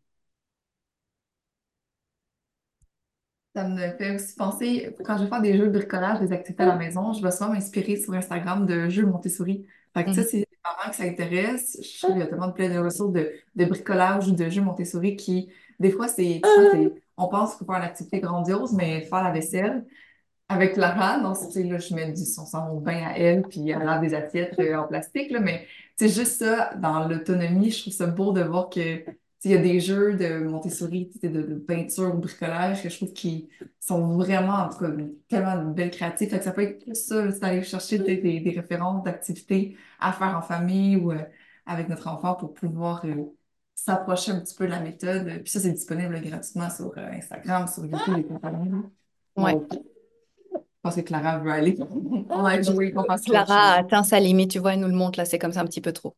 Ça me fait aussi penser, quand je vais faire des jeux de bricolage, des activités à la maison, je vais souvent m'inspirer sur Instagram de jeux Montessori. Fait que ça, Mhm. c'est des parents que ça intéresse. Je trouve qu'il y a tellement de plein de ressources de bricolage ou de jeux Montessori qui, des fois, on pense qu'il faut faire une activité grandiose, mais faire la vaisselle, avec Clara, non, c'est là, je mets son bain à elle, puis elle a des assiettes en plastique, là, mais c'est juste ça, dans l'autonomie, je trouve ça beau de voir que, tu sais, il y a des jeux de Montessori, tu sais, de peinture ou bricolage que je trouve qui sont vraiment, en tout cas, tellement belles créatives. Fait que ça peut être plus ça, là, c'est d'aller chercher des références d'activités à faire en famille ou avec notre enfant pour pouvoir s'approcher un petit peu de la méthode. Puis ça, c'est disponible là, gratuitement sur Instagram, sur YouTube et compagnie. Là. Ouais. Donc, pense que Clara veut aller. On va jouer, on passe à autre Clara a chose. atteint sa limite, tu vois, elle nous le montre là, c'est comme ça un petit peu trop.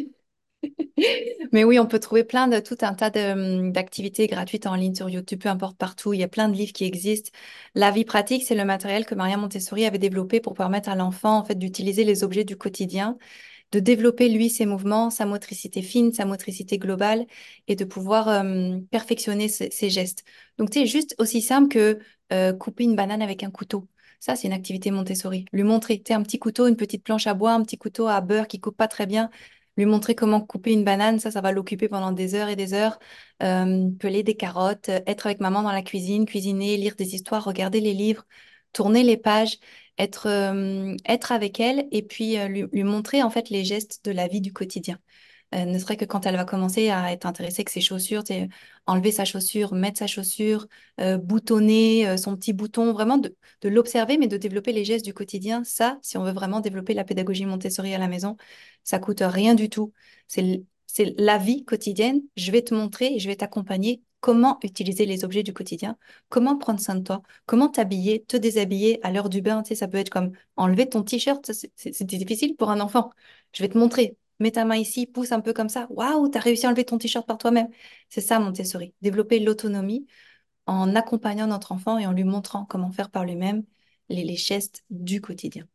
Mais oui, on peut trouver tout un tas d'activités gratuites en ligne sur YouTube, peu importe partout. Il y a plein de livres qui existent. La vie pratique, c'est le matériel que Maria Montessori avait développé pour permettre à l'enfant, en fait, d'utiliser les objets du quotidien, de développer, lui, ses mouvements, sa motricité fine, sa motricité globale, et de pouvoir perfectionner ses gestes. Donc, tu sais, juste aussi simple que couper une banane avec un couteau. Ça, c'est une activité Montessori. Lui montrer, tu sais, un petit couteau, une petite planche à bois, un petit couteau à beurre qui coupe pas très bien. Lui montrer comment couper une banane, ça va l'occuper pendant des heures et des heures. Peler des carottes, être avec maman dans la cuisine, cuisiner, lire des histoires, regarder les livres, tourner les pages, être avec elle et puis lui montrer en fait les gestes de la vie du quotidien. Ne serait que quand elle va commencer à être intéressée que ses chaussures, enlever sa chaussure, mettre sa chaussure, boutonner son petit bouton, vraiment de l'observer, mais de développer les gestes du quotidien. Ça, si on veut vraiment développer la pédagogie Montessori à la maison, ça coûte rien du tout. C'est la vie quotidienne. Je vais te montrer et je vais t'accompagner comment utiliser les objets du quotidien, comment prendre soin de toi, comment t'habiller, te déshabiller à l'heure du bain. Tu sais, ça peut être comme enlever ton t-shirt, ça, c'est difficile pour un enfant. Je vais te montrer. Mets ta main ici, pousse un peu comme ça. Waouh, t'as réussi à enlever ton t-shirt par toi-même. C'est ça, Montessori. Développer l'autonomie en accompagnant notre enfant et en lui montrant comment faire par lui-même les gestes du quotidien.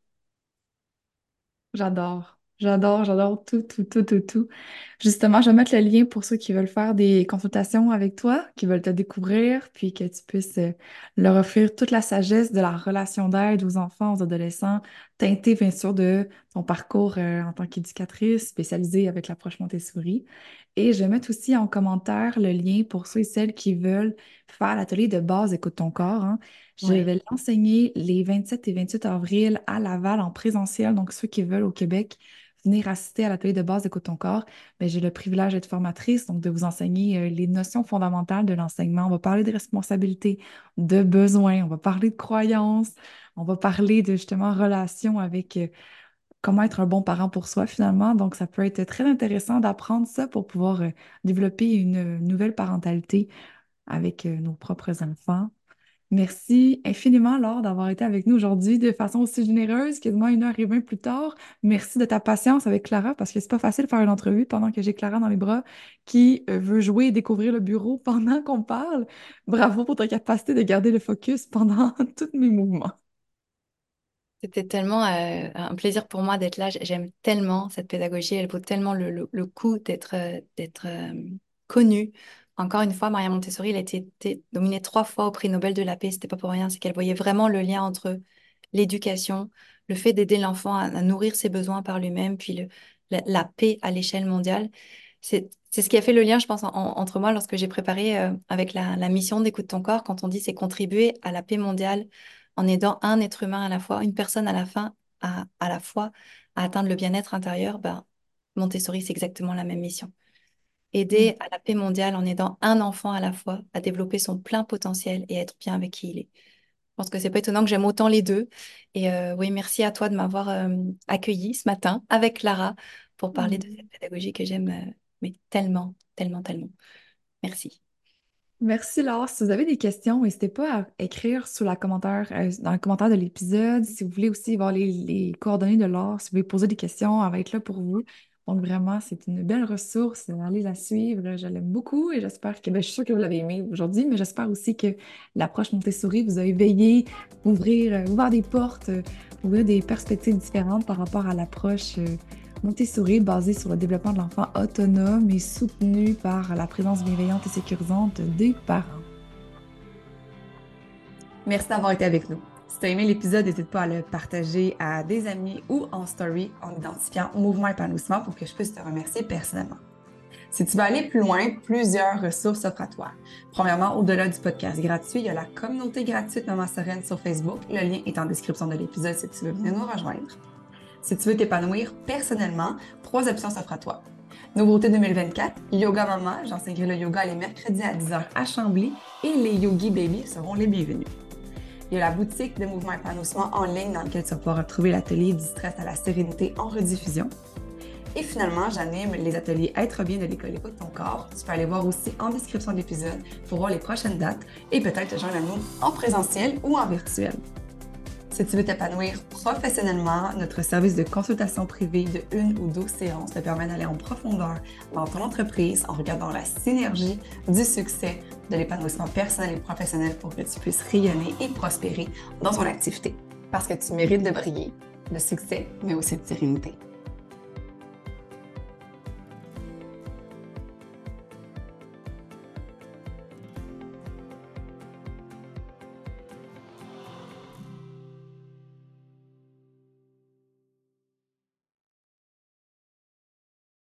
J'adore. J'adore tout. Justement, je vais mettre le lien pour ceux qui veulent faire des consultations avec toi, qui veulent te découvrir, puis que tu puisses leur offrir toute la sagesse de la relation d'aide aux enfants, aux adolescents, teintée bien sûr de ton parcours en tant qu'éducatrice spécialisée avec l'approche Montessori. Et je vais mettre aussi en commentaire le lien pour ceux et celles qui veulent faire l'atelier de base Écoute ton corps, hein. Je Oui. vais l'enseigner les 27 et 28 avril à Laval en présentiel. Donc, ceux qui veulent au Québec venir assister à l'atelier de base Écoute ton corps, ben, j'ai le privilège d'être formatrice, donc de vous enseigner les notions fondamentales de l'enseignement. On va parler de responsabilité, de besoins, on va parler de croyances, On va parler de justement relation avec comment être un bon parent pour soi finalement. Donc, ça peut être très intéressant d'apprendre ça pour pouvoir développer une nouvelle parentalité avec nos propres enfants. Merci infiniment, Laure, d'avoir été avec nous aujourd'hui de façon aussi généreuse, quasiment 1h20 plus tard. Merci de ta patience avec Clara, parce que c'est pas facile de faire une entrevue pendant que j'ai Clara dans les bras qui veut jouer et découvrir le bureau pendant qu'on parle. Bravo pour ta capacité de garder le focus pendant tous mes mouvements. C'était tellement un plaisir pour moi d'être là. J'aime tellement cette pédagogie. Elle vaut tellement le coup d'être connue. Encore une fois, Maria Montessori, elle a été nominée 3 fois au prix Nobel de la paix. C'était pas pour rien. C'est qu'elle voyait vraiment le lien entre l'éducation, le fait d'aider l'enfant à nourrir ses besoins par lui-même, puis la paix à l'échelle mondiale. C'est ce qui a fait le lien, je pense, entre moi lorsque j'ai préparé avec la mission d'Écoute ton corps, quand on dit c'est contribuer à la paix mondiale en aidant un être humain à la fois, une personne à la fin, à la fois, à atteindre le bien-être intérieur, ben, Montessori, c'est exactement la même mission. Mm. Aider à la paix mondiale en aidant un enfant à la fois à développer son plein potentiel et à être bien avec qui il est. Je pense que c'est pas étonnant que j'aime autant les deux. Et oui, merci à toi de m'avoir accueilli ce matin avec Clara pour parler de Mm. cette pédagogie que j'aime mais tellement, tellement, tellement. Merci. Merci Laure. Si vous avez des questions, n'hésitez pas à écrire dans le commentaire de l'épisode. Si vous voulez aussi voir les coordonnées de Laure, si vous voulez poser des questions, elle va être là pour vous. Donc vraiment, c'est une belle ressource. Allez la suivre. Je l'aime beaucoup et j'espère que, je suis sûre que vous l'avez aimé aujourd'hui, mais j'espère aussi que l'approche Montessori vous a éveillé, ouvrir des portes, ouvrir des perspectives différentes par rapport à l'approche Montessori, basé sur le développement de l'enfant autonome et soutenu par la présence bienveillante et sécurisante des parents. Merci d'avoir été avec nous. Si tu as aimé l'épisode, n'hésite pas à le partager à des amis ou en story en identifiant Mouvement Épanouissement pour que je puisse te remercier personnellement. Si tu veux aller plus loin, plusieurs ressources s'offrent à toi. Premièrement, au-delà du podcast gratuit, il y a la communauté gratuite Maman Sereine sur Facebook. Le lien est en description de l'épisode si tu veux venir nous rejoindre. Si tu veux t'épanouir personnellement, 3 options s'offrent à toi. Nouveauté 2024, Yoga Mama, j'enseignerai le yoga les mercredis à 10h à Chambly et les Yogi Baby seront les bienvenus. Il y a la boutique de Mouvement Épanouissement en ligne dans laquelle tu vas pouvoir retrouver l'atelier du stress à la sérénité en rediffusion. Et finalement, j'anime les ateliers Être bien de l'école Écoute ton corps. Tu peux aller voir aussi en description de l'épisode pour voir les prochaines dates et peut-être te joindre à nous en présentiel ou en virtuel. Si tu veux t'épanouir professionnellement, notre service de consultation privée de 1 ou 2 séances te permet d'aller en profondeur dans ton entreprise en regardant la synergie du succès de l'épanouissement personnel et professionnel pour que tu puisses rayonner et prospérer dans ton activité. Parce que tu mérites de briller, de succès, mais aussi de sérénité.